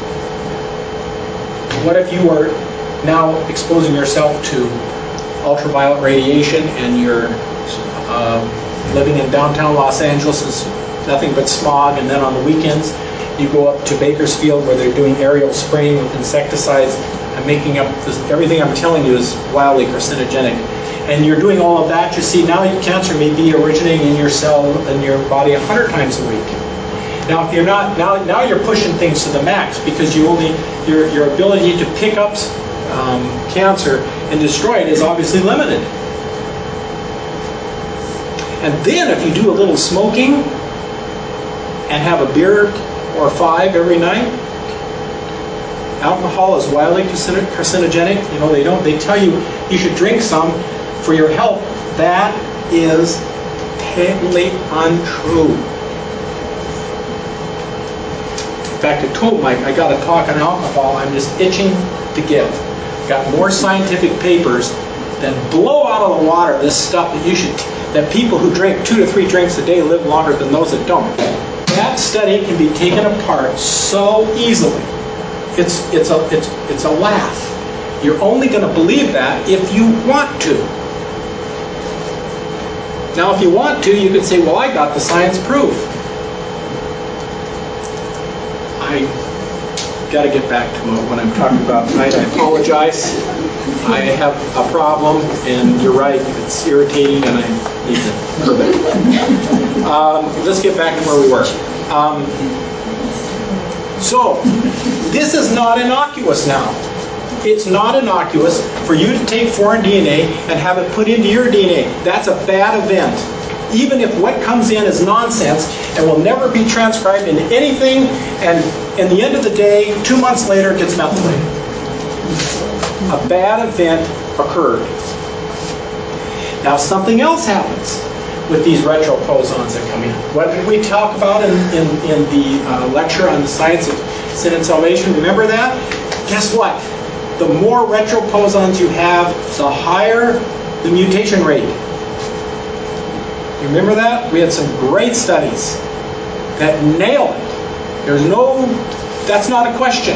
What if you are now exposing yourself to ultraviolet radiation and you're uh, living in downtown Los Angeles? Is nothing but smog, and then on the weekends you go up to Bakersfield where they're doing aerial spraying with insecticides and making up this, everything I'm telling you is wildly carcinogenic. And you're doing all of that, you see now cancer may be originating in your cell, in your body a hundred times a week. Now if you're not, now now you're pushing things to the max because you only, your, your ability to pick up um, cancer and destroy it is obviously limited. And then if you do a little smoking and have a beer or five every night, alcohol is wildly carcinogenic. You know, they don't, they tell you you should drink some for your health. That is patently untrue. In fact, I told Mike I got a talk on alcohol. I'm just itching to give. Got more scientific papers that blow out of the water this stuff that you should, that people who drink two to three drinks a day live longer than those that don't. That study can be taken apart so easily. It's it's a it's it's a laugh. You're only going to believe that if you want to. Now, if you want to, you could say, "Well, I got the science proof." I got to get back to what I'm talking about tonight. I apologize. I have a problem, and you're right. It's irritating, and I need to curb it. Um, let's get back to where we were. Um, So, this is not innocuous now. It's not innocuous for you to take foreign D N A and have it put into your D N A. That's a bad event. Even if what comes in is nonsense and will never be transcribed into anything, and in the end of the day, two months later, it gets methylated. A bad event occurred. Now, something else happens with these retroposons that come in. What did we talk about in, in, in the uh, lecture on the science of sin and salvation? Remember that? Guess what? The more retroposons you have, the higher the mutation rate. You remember that? We had some great studies that nail it. There's no, that's not a question.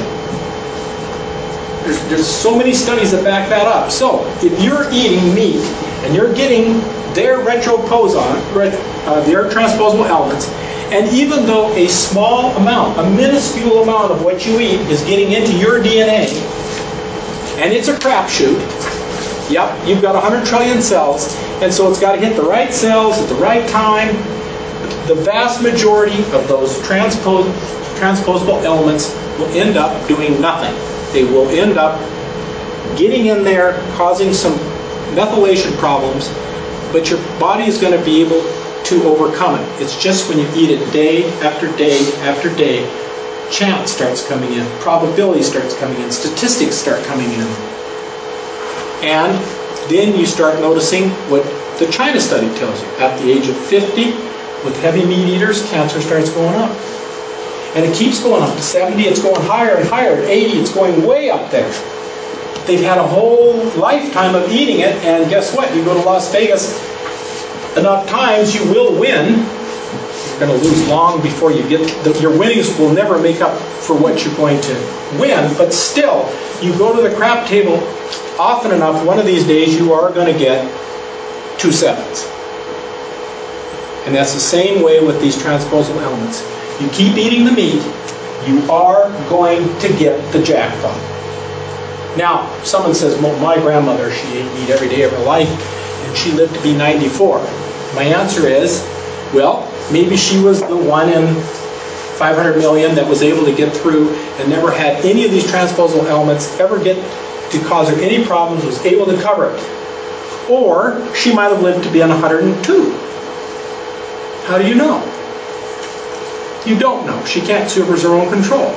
There's, there's so many studies that back that up. So, if you're eating meat and you're getting their retroposon, uh, their transposable elements, and even though a small amount, a minuscule amount of what you eat is getting into your D N A, and it's a crapshoot, yep, you've got one hundred trillion cells, and so it's got to hit the right cells at the right time. The vast majority of those transpos transposable elements will end up doing nothing. They will end up getting in there, causing some methylation problems, but your body is going to be able to overcome it. It's just when you eat it day after day after day, chance starts coming in, probability starts coming in, statistics start coming in. And then you start noticing what the China study tells you. At the age of fifty, with heavy meat eaters, cancer starts going up. And it keeps going up. To seventy, it's going higher and higher. At eighty, it's going way up there. They've had a whole lifetime of eating it, and guess what? You go to Las Vegas enough times, you will win. You're going to lose long before you get... The, your winnings will never make up for what you're going to win, but still, you go to the crap table often enough, one of these days you are going to get two sevens. And that's the same way with these transposable elements. You keep eating the meat, you are going to get the jackpot. Now, someone says, well, my grandmother, she ate meat every day of her life, and she lived to be ninety-four. My answer is, well, maybe she was the one in five hundred million that was able to get through and never had any of these transposable elements ever get to cause her any problems, was able to cover it. Or she might have lived to be on one hundred two. How do you know? You don't know. She can't supervise her own control.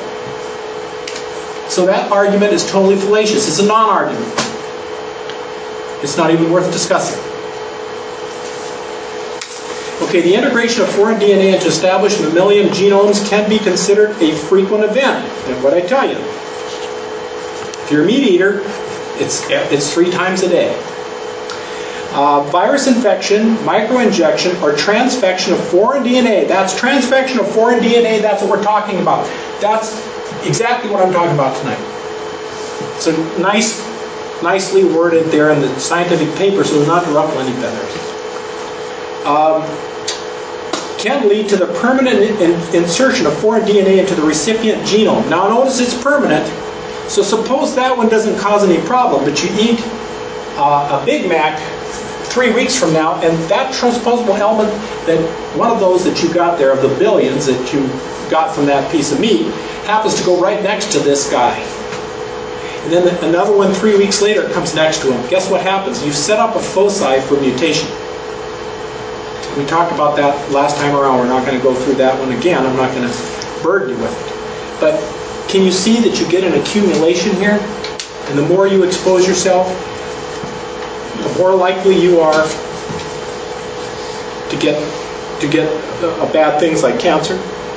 So that argument is totally fallacious. It's a non-argument. It's not even worth discussing. Okay, the integration of foreign D N A into established mammalian genomes can be considered a frequent event. And what I tell you, if you're a meat eater, it's, it's three times a day. Uh, virus infection, microinjection, or transfection of foreign D N A. That's transfection of foreign D N A. That's what we're talking about. That's exactly what I'm talking about tonight. So nice, nicely worded there in the scientific paper, so as not to ruffle any feathers. Um, can lead to the permanent in insertion of foreign D N A into the recipient genome. Now notice it's permanent. So suppose that one doesn't cause any problem, but you eat uh, a Big Mac three weeks from now, and that transposable element, that one of those that you got there, of the billions that you got from that piece of meat, happens to go right next to this guy. And then another one three weeks later comes next to him. Guess what happens? You've set up a foci for mutation. We talked about that last time around. We're not going to go through that one again. I'm not going to burden you with it. But can you see that you get an accumulation here? And the more you expose yourself, the more likely you are to get to get uh, bad things like cancer.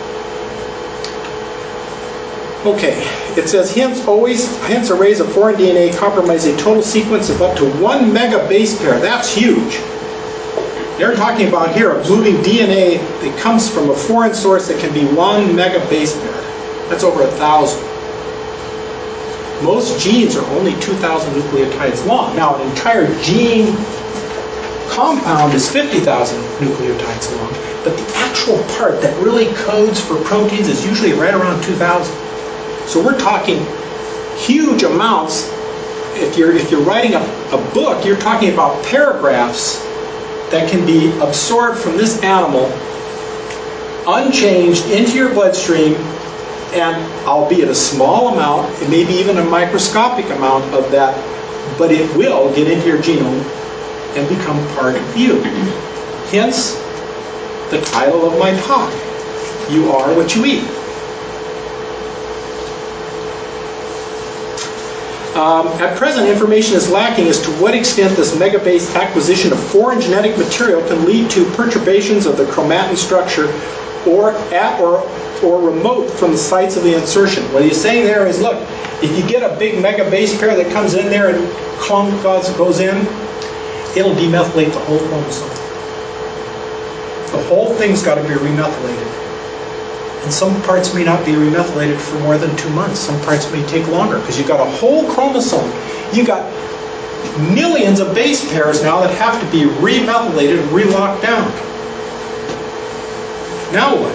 Okay, it says hence always hence arrays of foreign D N A compromise a total sequence of up to one mega base pair. That's huge. They're talking about here a moving D N A that comes from a foreign source that can be one mega base pair. That's over a thousand. Most genes are only two thousand nucleotides long. Now, an entire gene compound is fifty thousand nucleotides long, but the actual part that really codes for proteins is usually right around two thousand. So we're talking huge amounts. If you're, if you're writing a, a book, you're talking about paragraphs that can be absorbed from this animal, unchanged, into your bloodstream, And albeit a small amount, it may be even a microscopic amount of that, but it will get into your genome and become part of you. Hence, the title of my talk, You Are What You Eat. Um, at present, information is lacking as to what extent this megabase acquisition of foreign genetic material can lead to perturbations of the chromatin structure or at or, or remote from the sites of the insertion. What he's saying there is, look, if you get a big megabase pair that comes in there and clone goes, goes in, it'll demethylate the whole chromosome. The whole thing's got to be remethylated. And some parts may not be remethylated for more than two months. Some parts may take longer because you've got a whole chromosome. You've got millions of base pairs now that have to be remethylated and relocked down. Now what?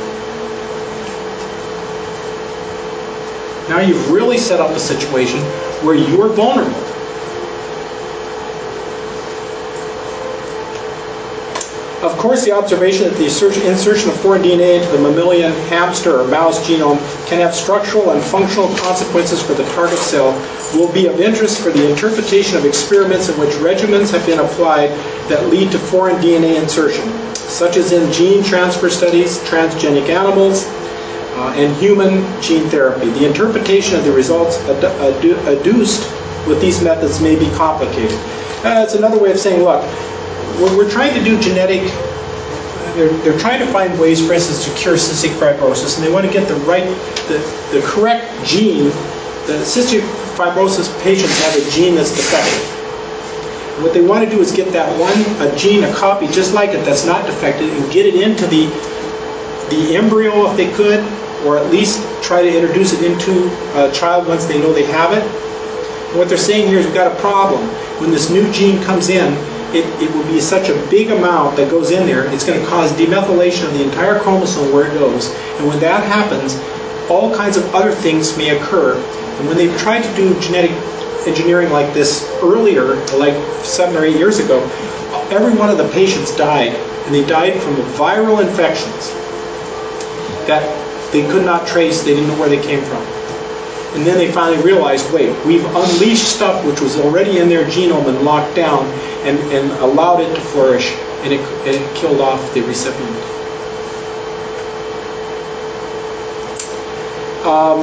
Now you've really set up a situation where you are vulnerable. Of course, the observation that the insertion of foreign D N A into the mammalian, hamster, or mouse genome can have structural and functional consequences for the target cell will be of interest for the interpretation of experiments in which regimens have been applied that lead to foreign D N A insertion, such as in gene transfer studies, transgenic animals, uh, and human gene therapy. The interpretation of the results ad- adduced with these methods may be complicated. Uh, it's another way of saying, look, We're, we're trying to do genetic, they're, they're trying to find ways, for instance, to cure cystic fibrosis, and they want to get the right, the, the correct gene. The cystic fibrosis patients have a gene that's defective. And what they want to do is get that one, a gene, a copy just like it that's not defective, and get it into the, the embryo if they could, or at least try to introduce it into a child once they know they have it. And what they're saying here is we've got a problem. When this new gene comes in, It, it will be such a big amount that goes in there, it's going to cause demethylation of the entire chromosome where it goes. And when that happens, all kinds of other things may occur. And when they tried to do genetic engineering like this earlier, like seven or eight years ago, every one of the patients died. And they died from viral infections that they could not trace, they didn't know where they came from. And then they finally realized, wait, we've unleashed stuff which was already in their genome and locked down and, and allowed it to flourish, and it, and it killed off the recipient. Um,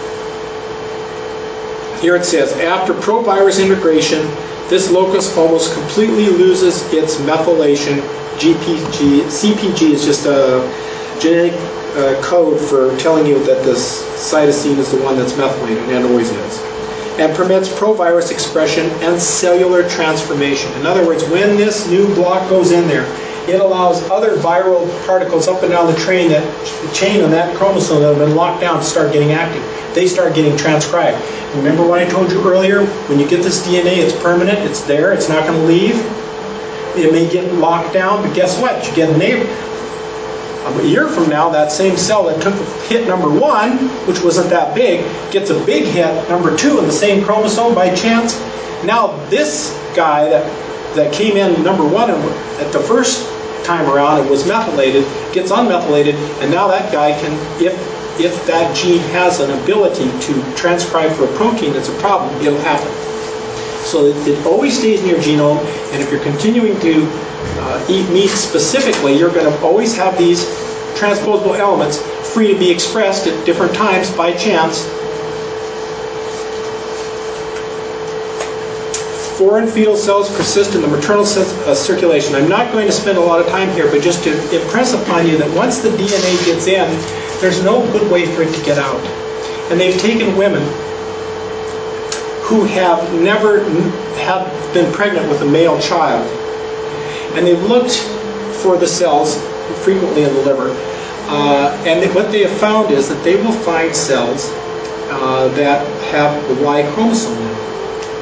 here it says, after provirus integration, this locus almost completely loses its methylation. G P G, C P G is just a genetic Uh, code for telling you that this cytosine is the one that's methylated, and always is, and permits provirus expression and cellular transformation. In other words, when this new block goes in there, it allows other viral particles up and down the train, that the chain on that chromosome that have been locked down to start getting active. They start getting transcribed. Remember what I told you earlier? When you get this D N A, it's permanent, it's there, it's not going to leave. It may get locked down, but guess what? You get a neighbor. A year from now, that same cell that took hit number one, which wasn't that big, gets a big hit, number two, in the same chromosome by chance. Now this guy that, that came in number one at the first time around and was methylated, gets unmethylated, and now that guy can, if, if that gene has an ability to transcribe for a protein that's a problem, it'll happen. So it, it always stays in your genome, and if you're continuing to uh, eat meat specifically, you're going to always have these transposable elements free to be expressed at different times by chance. Foreign fetal cells persist in the maternal uh, circulation. I'm not going to spend a lot of time here, but just to impress upon you that once the D N A gets in, there's no good way for it to get out. And they've taken women who have never have been pregnant with a male child, and they've looked for the cells frequently in the liver, uh, and they, what they have found is that they will find cells uh, that have the Y chromosome in them.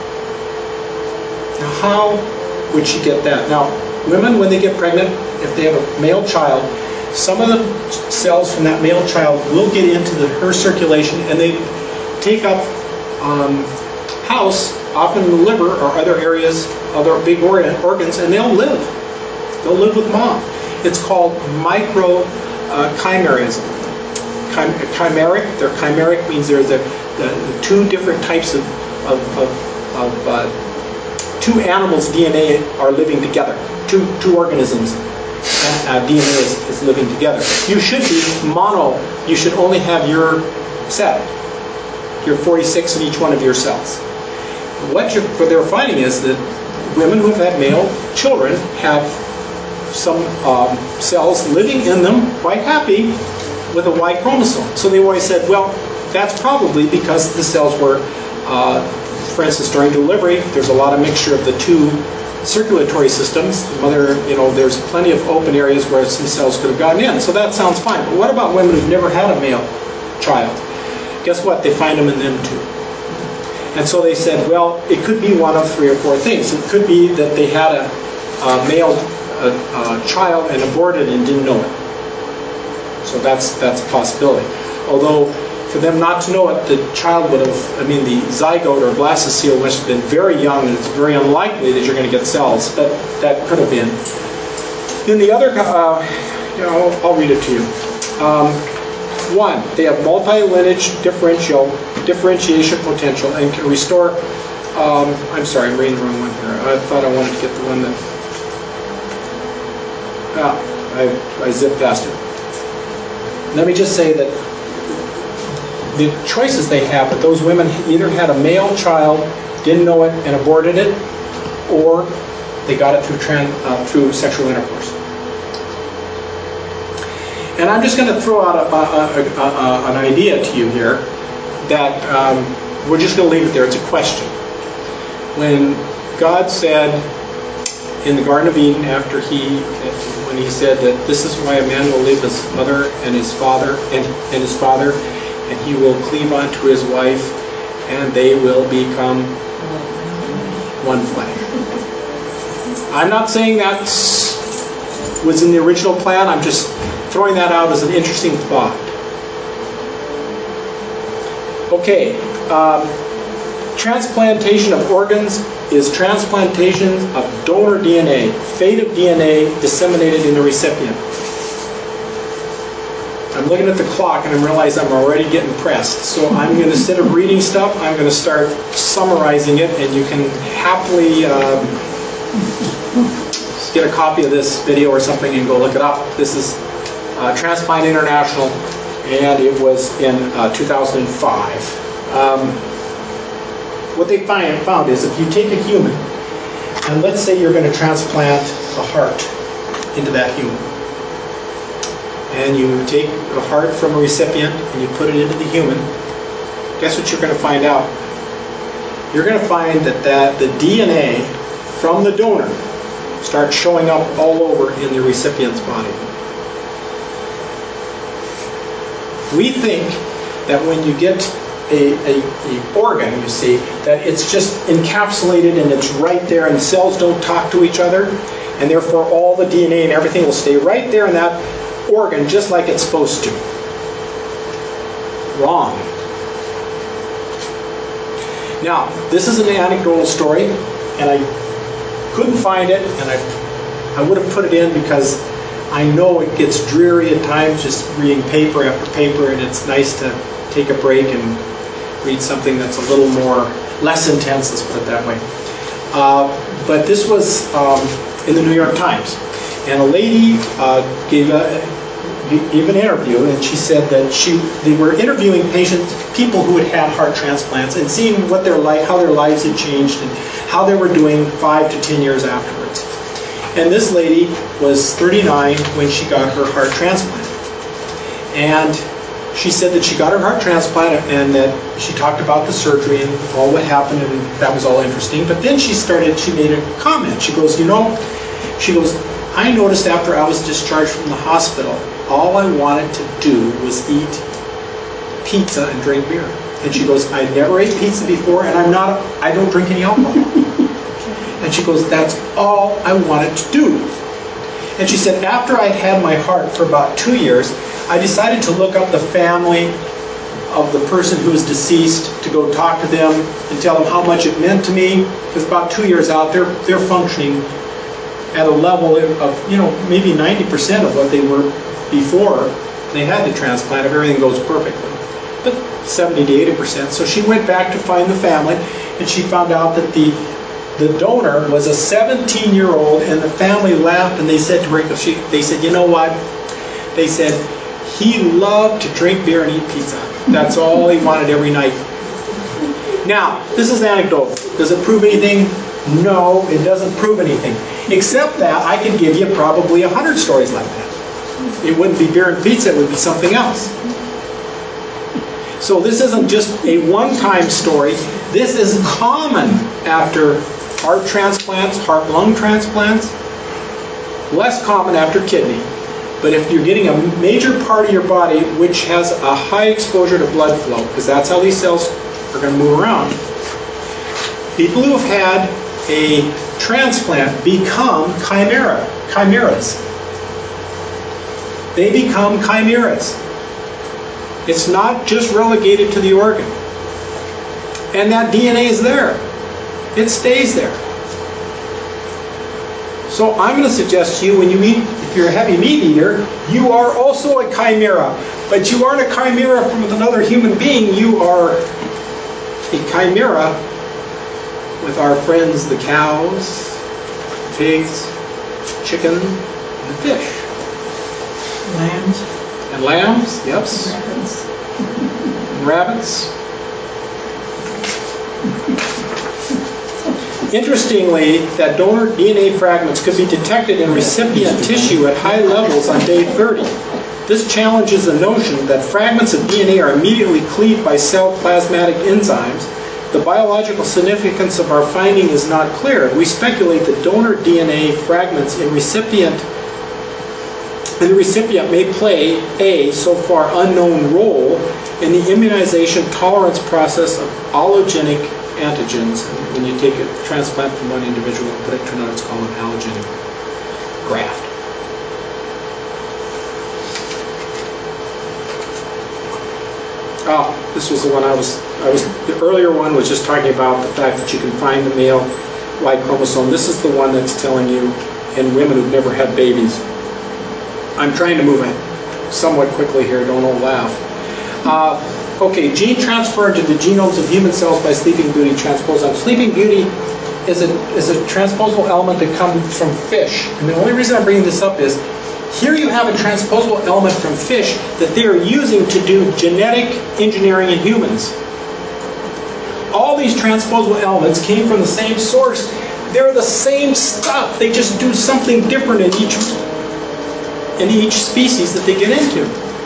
Now, how would she get that? Now, women, when they get pregnant, if they have a male child, some of the cells from that male child will get into the, her circulation, and they take up um, house, often in the liver or other areas, other big organ, organs, and they'll live. They'll live with mom. It's called microchimerism. chim- chimeric. They're chimeric means they're the, the, the two different types of, of, of, of uh, two animals' D N A are living together. Two, two organisms' uh, D N A is, is living together. You should be mono. You should only have your set. Your forty-six in each one of your cells. What, you're, what they're finding is that women who have had male children have some um, cells living in them quite happy with a Y chromosome. So they always said, well, that's probably because the cells were, uh, for instance, during delivery, there's a lot of mixture of the two circulatory systems. The mother, you know, there's plenty of open areas where some cells could have gotten in. So that sounds fine. But what about women who've never had a male child? Guess what? They find them in them too. And so they said, well, it could be one of three or four things. It could be that they had a, a male a, a child and aborted and didn't know it. So that's that's a possibility. Although for them not to know it, the child would have, I mean, the zygote or blastocyst must have been very young, and it's very unlikely that you're going to get cells, but that could have been. Then the other, uh, you know, I'll read it to you. Um, one, they have multi-lineage differential differentiation potential and can restore. Um, I'm sorry, I'm reading the wrong one here. I thought I wanted to get the one that. Ah, I, I zipped past it. Let me just say that the choices they have, that those women either had a male child, didn't know it, and aborted it, or they got it through trans, uh, through sexual intercourse. And I'm just going to throw out a, a, a, a, an idea to you here that um, we're just going to leave it there. It's a question. When God said in the Garden of Eden, after he, when he said that this is why a man will leave his mother and his father and, and his father, and he will cleave unto his wife, and they will become one flesh. I'm not saying that was in the original plan. I'm just throwing that out as an interesting thought. Okay, um, transplantation of organs is transplantation of donor D N A, fate of D N A disseminated in the recipient. I'm looking at the clock and I realize I'm already getting pressed. So I'm going to, instead of reading stuff, I'm going to start summarizing it, and you can happily um, get a copy of this video or something and go look it up. This is uh, Transplant International, and it was in uh, two thousand five. Um, what they find, found is if you take a human, and let's say you're going to transplant a heart into that human, and you take a heart from a recipient and you put it into the human, guess what you're going to find out? You're going to find that, that the D N A from the donor starts showing up all over in the recipient's body. We think that when you get a, a, a organ, you see, that it's just encapsulated and it's right there and the cells don't talk to each other, and therefore all the D N A and everything will stay right there in that organ just like it's supposed to. Wrong. Now, this is an anecdotal story, and I couldn't find it, and I, I would have put it in because I know it gets dreary at times just reading paper after paper, and it's nice to take a break and read something that's a little more, less intense, let's put it that way. Uh, but this was um, in the New York Times, and a lady uh, gave a gave an interview, and she said that she they were interviewing patients, people who had had heart transplants, and seeing what their life, how their lives had changed, and how they were doing five to ten years afterwards. And this lady was thirty-nine when she got her heart transplant, and she said that she got her heart transplant, and that she talked about the surgery and all what happened, and that was all interesting. But then she started, she made a comment. She goes, you know, she goes, I noticed after I was discharged from the hospital, all I wanted to do was eat pizza and drink beer. And she goes, I never ate pizza before, and I'm not, I don't drink any alcohol. And she goes, that's all I wanted to do. And she said, after I'd had my heart for about two years, I decided to look up the family of the person who was deceased, to go talk to them and tell them how much it meant to me. Because about two years out, they're, they're functioning at a level of, you know, maybe ninety percent of what they were before They had to transplant if everything goes perfectly. But seventy to eighty percent. So she went back to find the family, and she found out that the the donor was a seventeen-year-old, and the family laughed, and they said to her, she, they said, you know what? They said, he loved to drink beer and eat pizza. That's all he wanted every night. Now, this is anecdotal. Does it prove anything? No, it doesn't prove anything. Except that I could give you probably a hundred stories like that. It wouldn't be beer and pizza, it would be something else. So this isn't just a one-time story. This is common after heart transplants, heart-lung transplants. Less common after kidney. But if you're getting a major part of your body which has a high exposure to blood flow, because that's how these cells are going to move around, people who have had a transplant become chimera, chimeras. They become chimeras. It's not just relegated to the organ. And that D N A is there. It stays there. So I'm going to suggest to you, when you eat, if you're a heavy meat eater, you are also a chimera. But you aren't a chimera from another human being. You are a chimera with our friends, the cows, pigs, chicken, and the fish. Lambs. And lambs, yes. Rabbits. And rabbits. Interestingly, that donor D N A fragments could be detected in recipient tissue at high levels on day thirty. This challenges the notion that fragments of D N A are immediately cleaved by cell plasmatic enzymes. The biological significance of our finding is not clear. We speculate that donor D N A fragments in recipient and the recipient may play a, so far unknown, role in the immunization tolerance process of allogenic antigens. When you take a transplant from one individual and put it, turn out it's called an allogenic graft. Oh, this was the one I was, I was, the earlier one was just talking about the fact that you can find the male Y chromosome. This is the one that's telling you in women who've never had babies. I'm trying to move it somewhat quickly here, don't all laugh. Uh, okay, gene transfer into the genomes of human cells by Sleeping Beauty transposon. Sleeping Beauty is a, is a transposable element that comes from fish. And the only reason I'm bringing this up is, here you have a transposable element from fish that they are using to do genetic engineering in humans. All these transposable elements came from the same source. They're the same stuff. They just do something different in each in each species that they get into.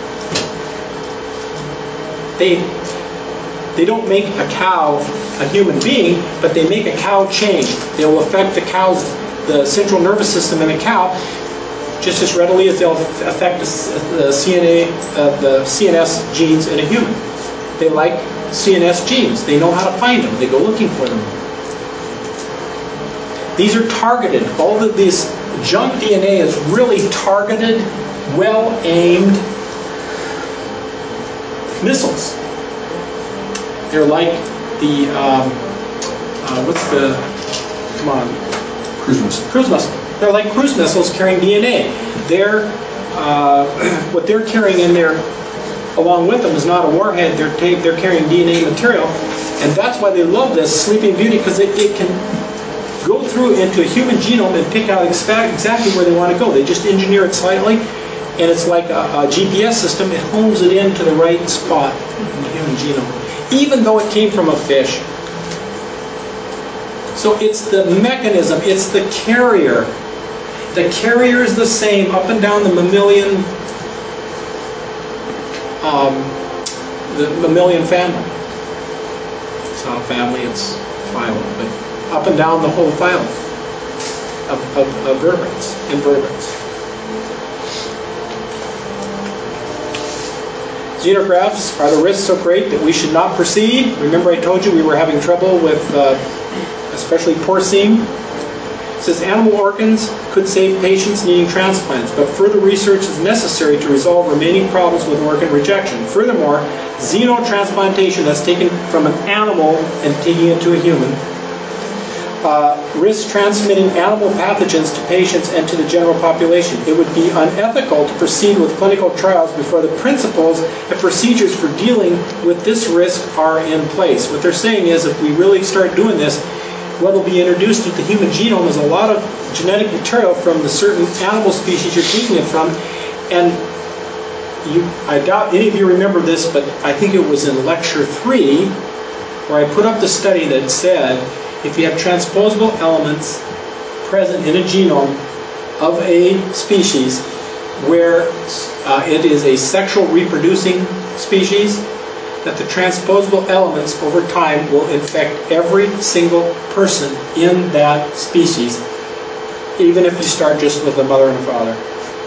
They, they don't make a cow a human being, but they make a cow change. They will affect the cow's, the central nervous system in a cow just as readily as they'll affect the C N A, uh, the C N S genes in a human. They like C N S genes. They know how to find them. They go looking for them. These are targeted. All of this junk D N A is really targeted, well-aimed missiles. They're like the, um, uh, what's the, come on. Cruise missile. Cruise missile. They're like cruise missiles carrying D N A. They're, uh, what they're carrying in there along with them is not a warhead. They're, ta- they're carrying D N A material. And that's why they love this Sleeping Beauty, because it, it can go through into a human genome and pick out exa- exactly where they want to go. They just engineer it slightly, and it's like a, a G P S system. It hones it into the right spot in the human genome, even though it came from a fish. So it's the mechanism, it's the carrier. The carrier is the same up and down the mammalian, um, the mammalian family. It's not a family, it's phylum, but up and down the whole phylum of, of, of vertebrates, invertebrates. Xenografts, are the risks so great that we should not proceed? Remember I told you we were having trouble with uh, especially porcine. It says animal organs could save patients needing transplants, but further research is necessary to resolve remaining problems with organ rejection. Furthermore, xenotransplantation, that's taken from an animal and taking it to a human, uh, risk transmitting animal pathogens to patients and to the general population. It would be unethical to proceed with clinical trials before the principles and procedures for dealing with this risk are in place. What they're saying is if we really start doing this, what will be introduced into the human genome is a lot of genetic material from the certain animal species you're taking it from. And you, I doubt any of you remember this, but I think it was in lecture three where I put up the study that said if you have transposable elements present in a genome of a species where uh, it is a sexual reproducing species, that the transposable elements over time will infect every single person in that species, even if you start just with a mother and a father.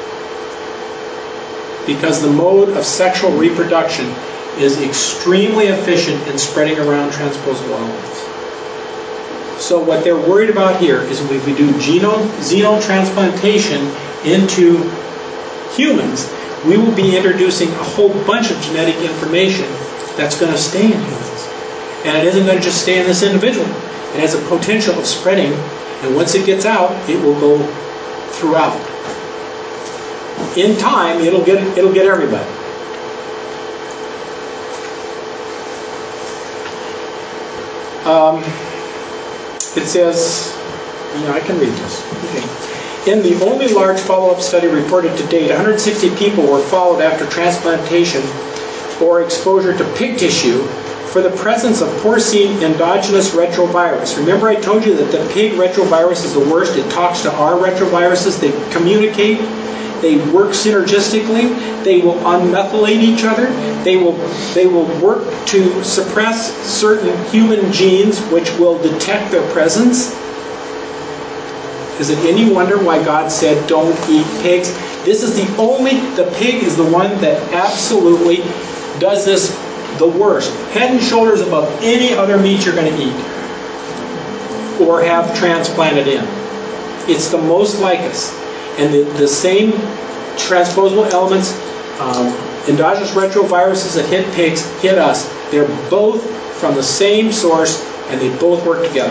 Because the mode of sexual reproduction is extremely efficient in spreading around transposable elements. So what they're worried about here is if we do genome, xenotransplantation into humans, we will be introducing a whole bunch of genetic information that's going to stay in humans. And it isn't going to just stay in this individual. It has a potential of spreading, and once it gets out, it will go throughout. In time, it'll get it'll get everybody. Um, it says, you know, I can read this. Okay. In the only large follow-up study reported to date, one hundred sixty people were followed after transplantation or exposure to pig tissue for the presence of porcine endogenous retrovirus. Remember I told you that the pig retrovirus is the worst. It talks to our retroviruses. They communicate. They work synergistically. They will unmethylate each other. They will, they will work to suppress certain human genes which will detect their presence. Is it any wonder why God said don't eat pigs? This is the only, the pig is the one that absolutely does this the worst. Head and shoulders above any other meat you're going to eat or have transplanted in. It's the most like us. And the, the same transposable elements, um, endogenous retroviruses that hit pigs, hit us. They're both from the same source, and they both work together.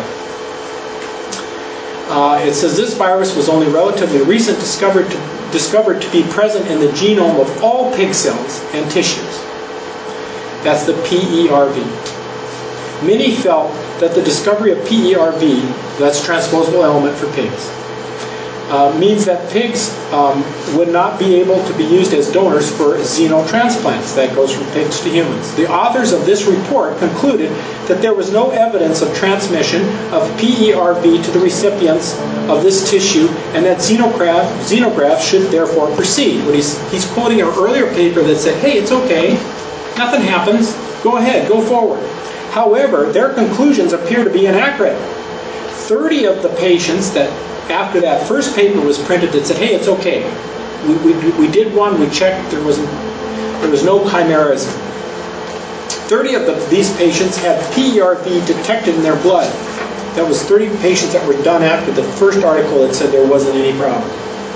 Uh, it says this virus was only relatively recent discovered to, discovered to be present in the genome of all pig cells and tissues. That's the P E R V. Many felt that the discovery of P E R V, that's transposable element for pigs, Uh, means that pigs um, would not be able to be used as donors for xenotransplants. That goes from pigs to humans. The authors of this report concluded that there was no evidence of transmission of P E R V to the recipients of this tissue, and that xenograft, xenografts should therefore proceed. What he's, he's quoting an earlier paper that said, hey, it's okay, nothing happens, go ahead, go forward. However, their conclusions appear to be inaccurate. thirty of the patients that after that first paper was printed that said, hey, it's okay. We, we, we did one, we checked, there, wasn't, there was no chimerism. thirty of the, these patients had P E R V detected in their blood. That was thirty patients that were done after the first article that said there wasn't any problem.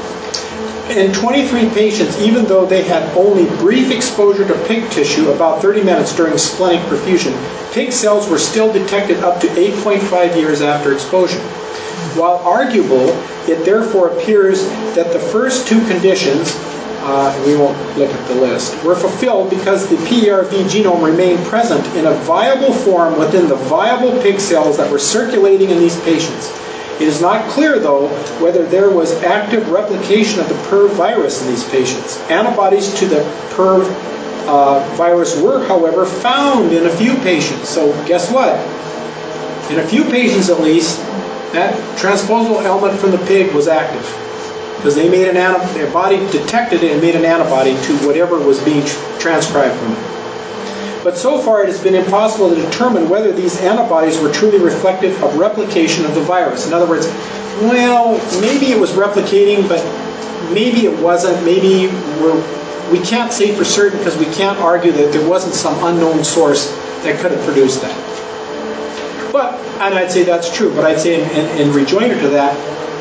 In twenty-three patients, even though they had only brief exposure to pig tissue, about thirty minutes during splenic perfusion, pig cells were still detected up to eight point five years after exposure. While arguable, it therefore appears that the first two conditions, uh, we won't look at the list, were fulfilled because the P E R V genome remained present in a viable form within the viable pig cells that were circulating in these patients. It is not clear, though, whether there was active replication of the P E R V virus in these patients. Antibodies to the P E R V uh, virus were, however, found in a few patients. So guess what? In a few patients, at least, that transposable element from the pig was active because they made an antibody, their body detected it and made an antibody to whatever was being transcribed from it. But so far it has been impossible to determine whether these antibodies were truly reflective of replication of the virus. In other words, well, maybe it was replicating, but maybe it wasn't. Maybe we're, we can't say for certain because we can't argue that there wasn't some unknown source that could have produced that. But, and I'd say that's true, but I'd say in, in, in rejoinder to that,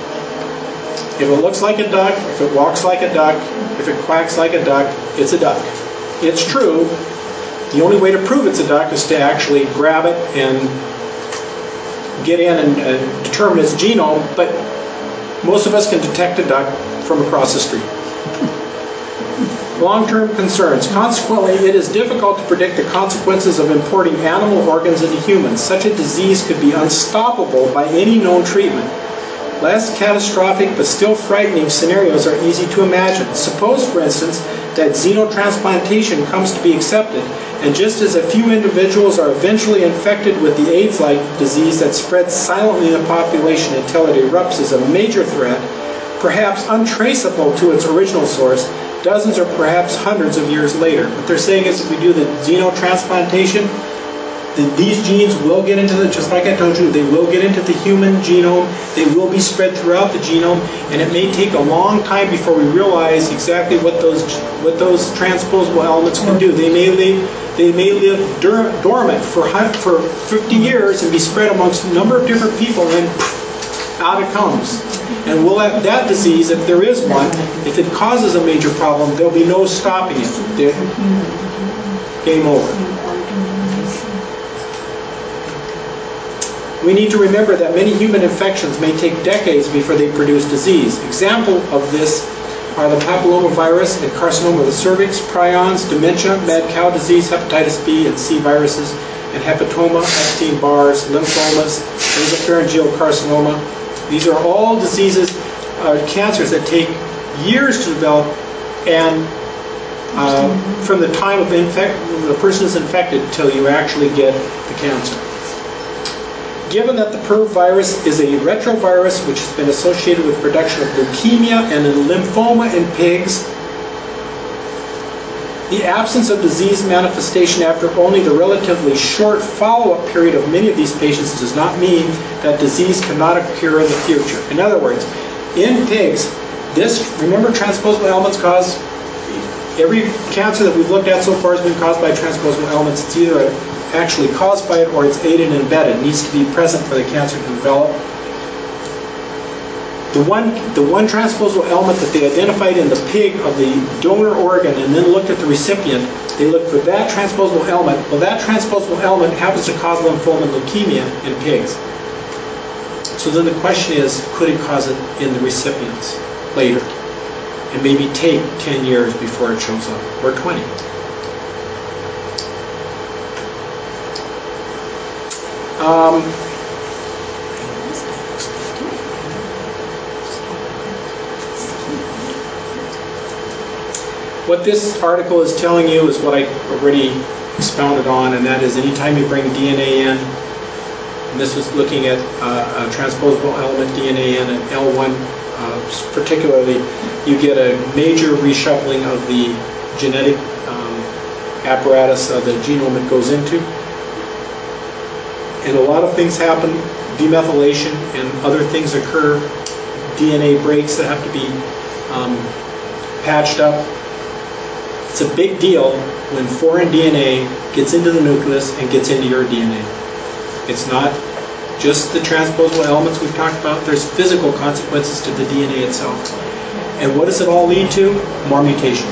if it looks like a duck, if it walks like a duck, if it quacks like a duck, it's a duck. It's true. The only way to prove it's a duck is to actually grab it and get in and uh, determine its genome, but most of us can detect a duck from across the street. Long-term concerns. Consequently, it is difficult to predict the consequences of importing animal organs into humans. Such a disease could be unstoppable by any known treatment. Less catastrophic but still frightening scenarios are easy to imagine. Suppose, for instance, that xenotransplantation comes to be accepted, and just as a few individuals are eventually infected with the AIDS-like disease that spreads silently in the population until it erupts as a major threat, perhaps untraceable to its original source, dozens or perhaps hundreds of years later. What they're saying is if we do the xenotransplantation, the, these genes will get into the, just like I told you, they will get into the human genome, they will be spread throughout the genome, and it may take a long time before we realize exactly what those what those transposable elements can do. They may live, they may live dur- dormant for, for fifty years and be spread amongst a number of different people, and then out it comes. And we'll have that disease, if there is one, if it causes a major problem, there'll be no stopping it. They're, game over. We need to remember that many human infections may take decades before they produce disease. Example of this are the papillomavirus and carcinoma of the cervix, prions, dementia, mad cow disease, hepatitis B and C viruses, and hepatoma, Epstein-Barr's, lymphomas, nasopharyngeal carcinoma. These are all diseases, uh, cancers that take years to develop, and uh, from the time of infect, when the person is infected until you actually get the cancer. Given that the P E R V virus is a retrovirus which has been associated with production of leukemia and lymphoma in pigs, the absence of disease manifestation after only the relatively short follow-up period of many of these patients does not mean that disease cannot occur in the future. In other words, in pigs, this, remember transposable elements cause, every cancer that we've looked at so far has been caused by transposable elements. It's either actually caused by it or it's aided and embedded. It needs to be present for the cancer to develop. The one, the one transposable element that they identified in the pig of the donor organ and then looked at the recipient, they looked for that transposable element. Well, that transposable element happens to cause lymphoma and leukemia in pigs. So then the question is, could it cause it in the recipients later? And maybe take ten years before it shows up, or twenty. Um, what this article is telling you is what I already expounded on, and that is anytime you bring D N A in, and this was looking at uh, a transposable element D N A in, an L one uh, particularly, you get a major reshuffling of the genetic um, apparatus of the genome it goes into. And a lot of things happen, demethylation and other things occur, D N A breaks that have to be um, patched up. It's a big deal when foreign D N A gets into the nucleus and gets into your D N A. It's not just the transposable elements we've talked about, there's physical consequences to the D N A itself. And what does it all lead to? More mutations.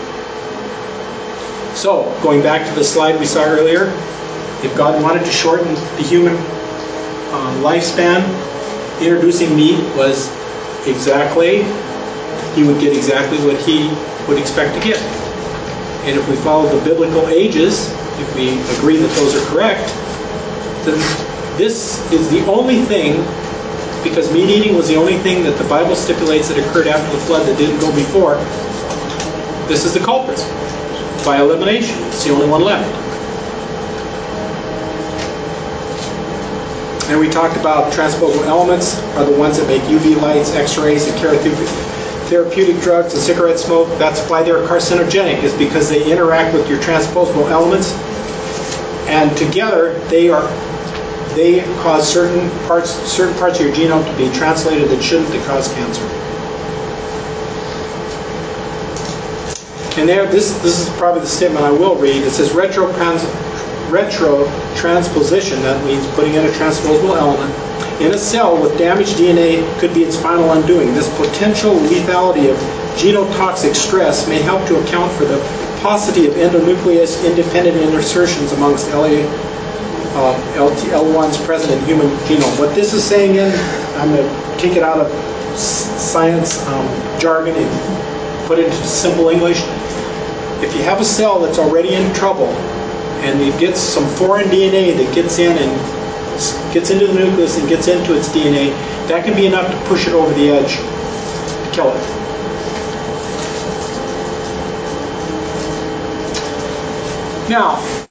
So, going back to the slide we saw earlier, if God wanted to shorten the human uh, lifespan, introducing meat was exactly, he would get exactly what he would expect to get. And if we follow the biblical ages, if we agree that those are correct, then this is the only thing, because meat eating was the only thing that the Bible stipulates that occurred after the flood that didn't go before, this is the culprit. By elimination, it's the only one left. And we talked about transposable elements are the ones that make U V lights, X-rays, and therapeutic drugs and cigarette smoke. That's why they're carcinogenic, is because they interact with your transposable elements, and together they are they cause certain parts certain parts of your genome to be translated that shouldn't, to cause cancer. And there, this this is probably the statement I will read. It says retro retrotransposition, that means putting in a transposable element, in a cell with damaged D N A could be its final undoing. This potential lethality of genotoxic stress may help to account for the paucity of endonuclease-independent insertions amongst L A uh, L one's present in human genome. What this is saying in, I'm going to take it out of science um, jargon and put it into simple English. If you have a cell that's already in trouble and it gets some foreign D N A that gets in and gets into the nucleus and gets into its D N A, that can be enough to push it over the edge, to kill it. Now,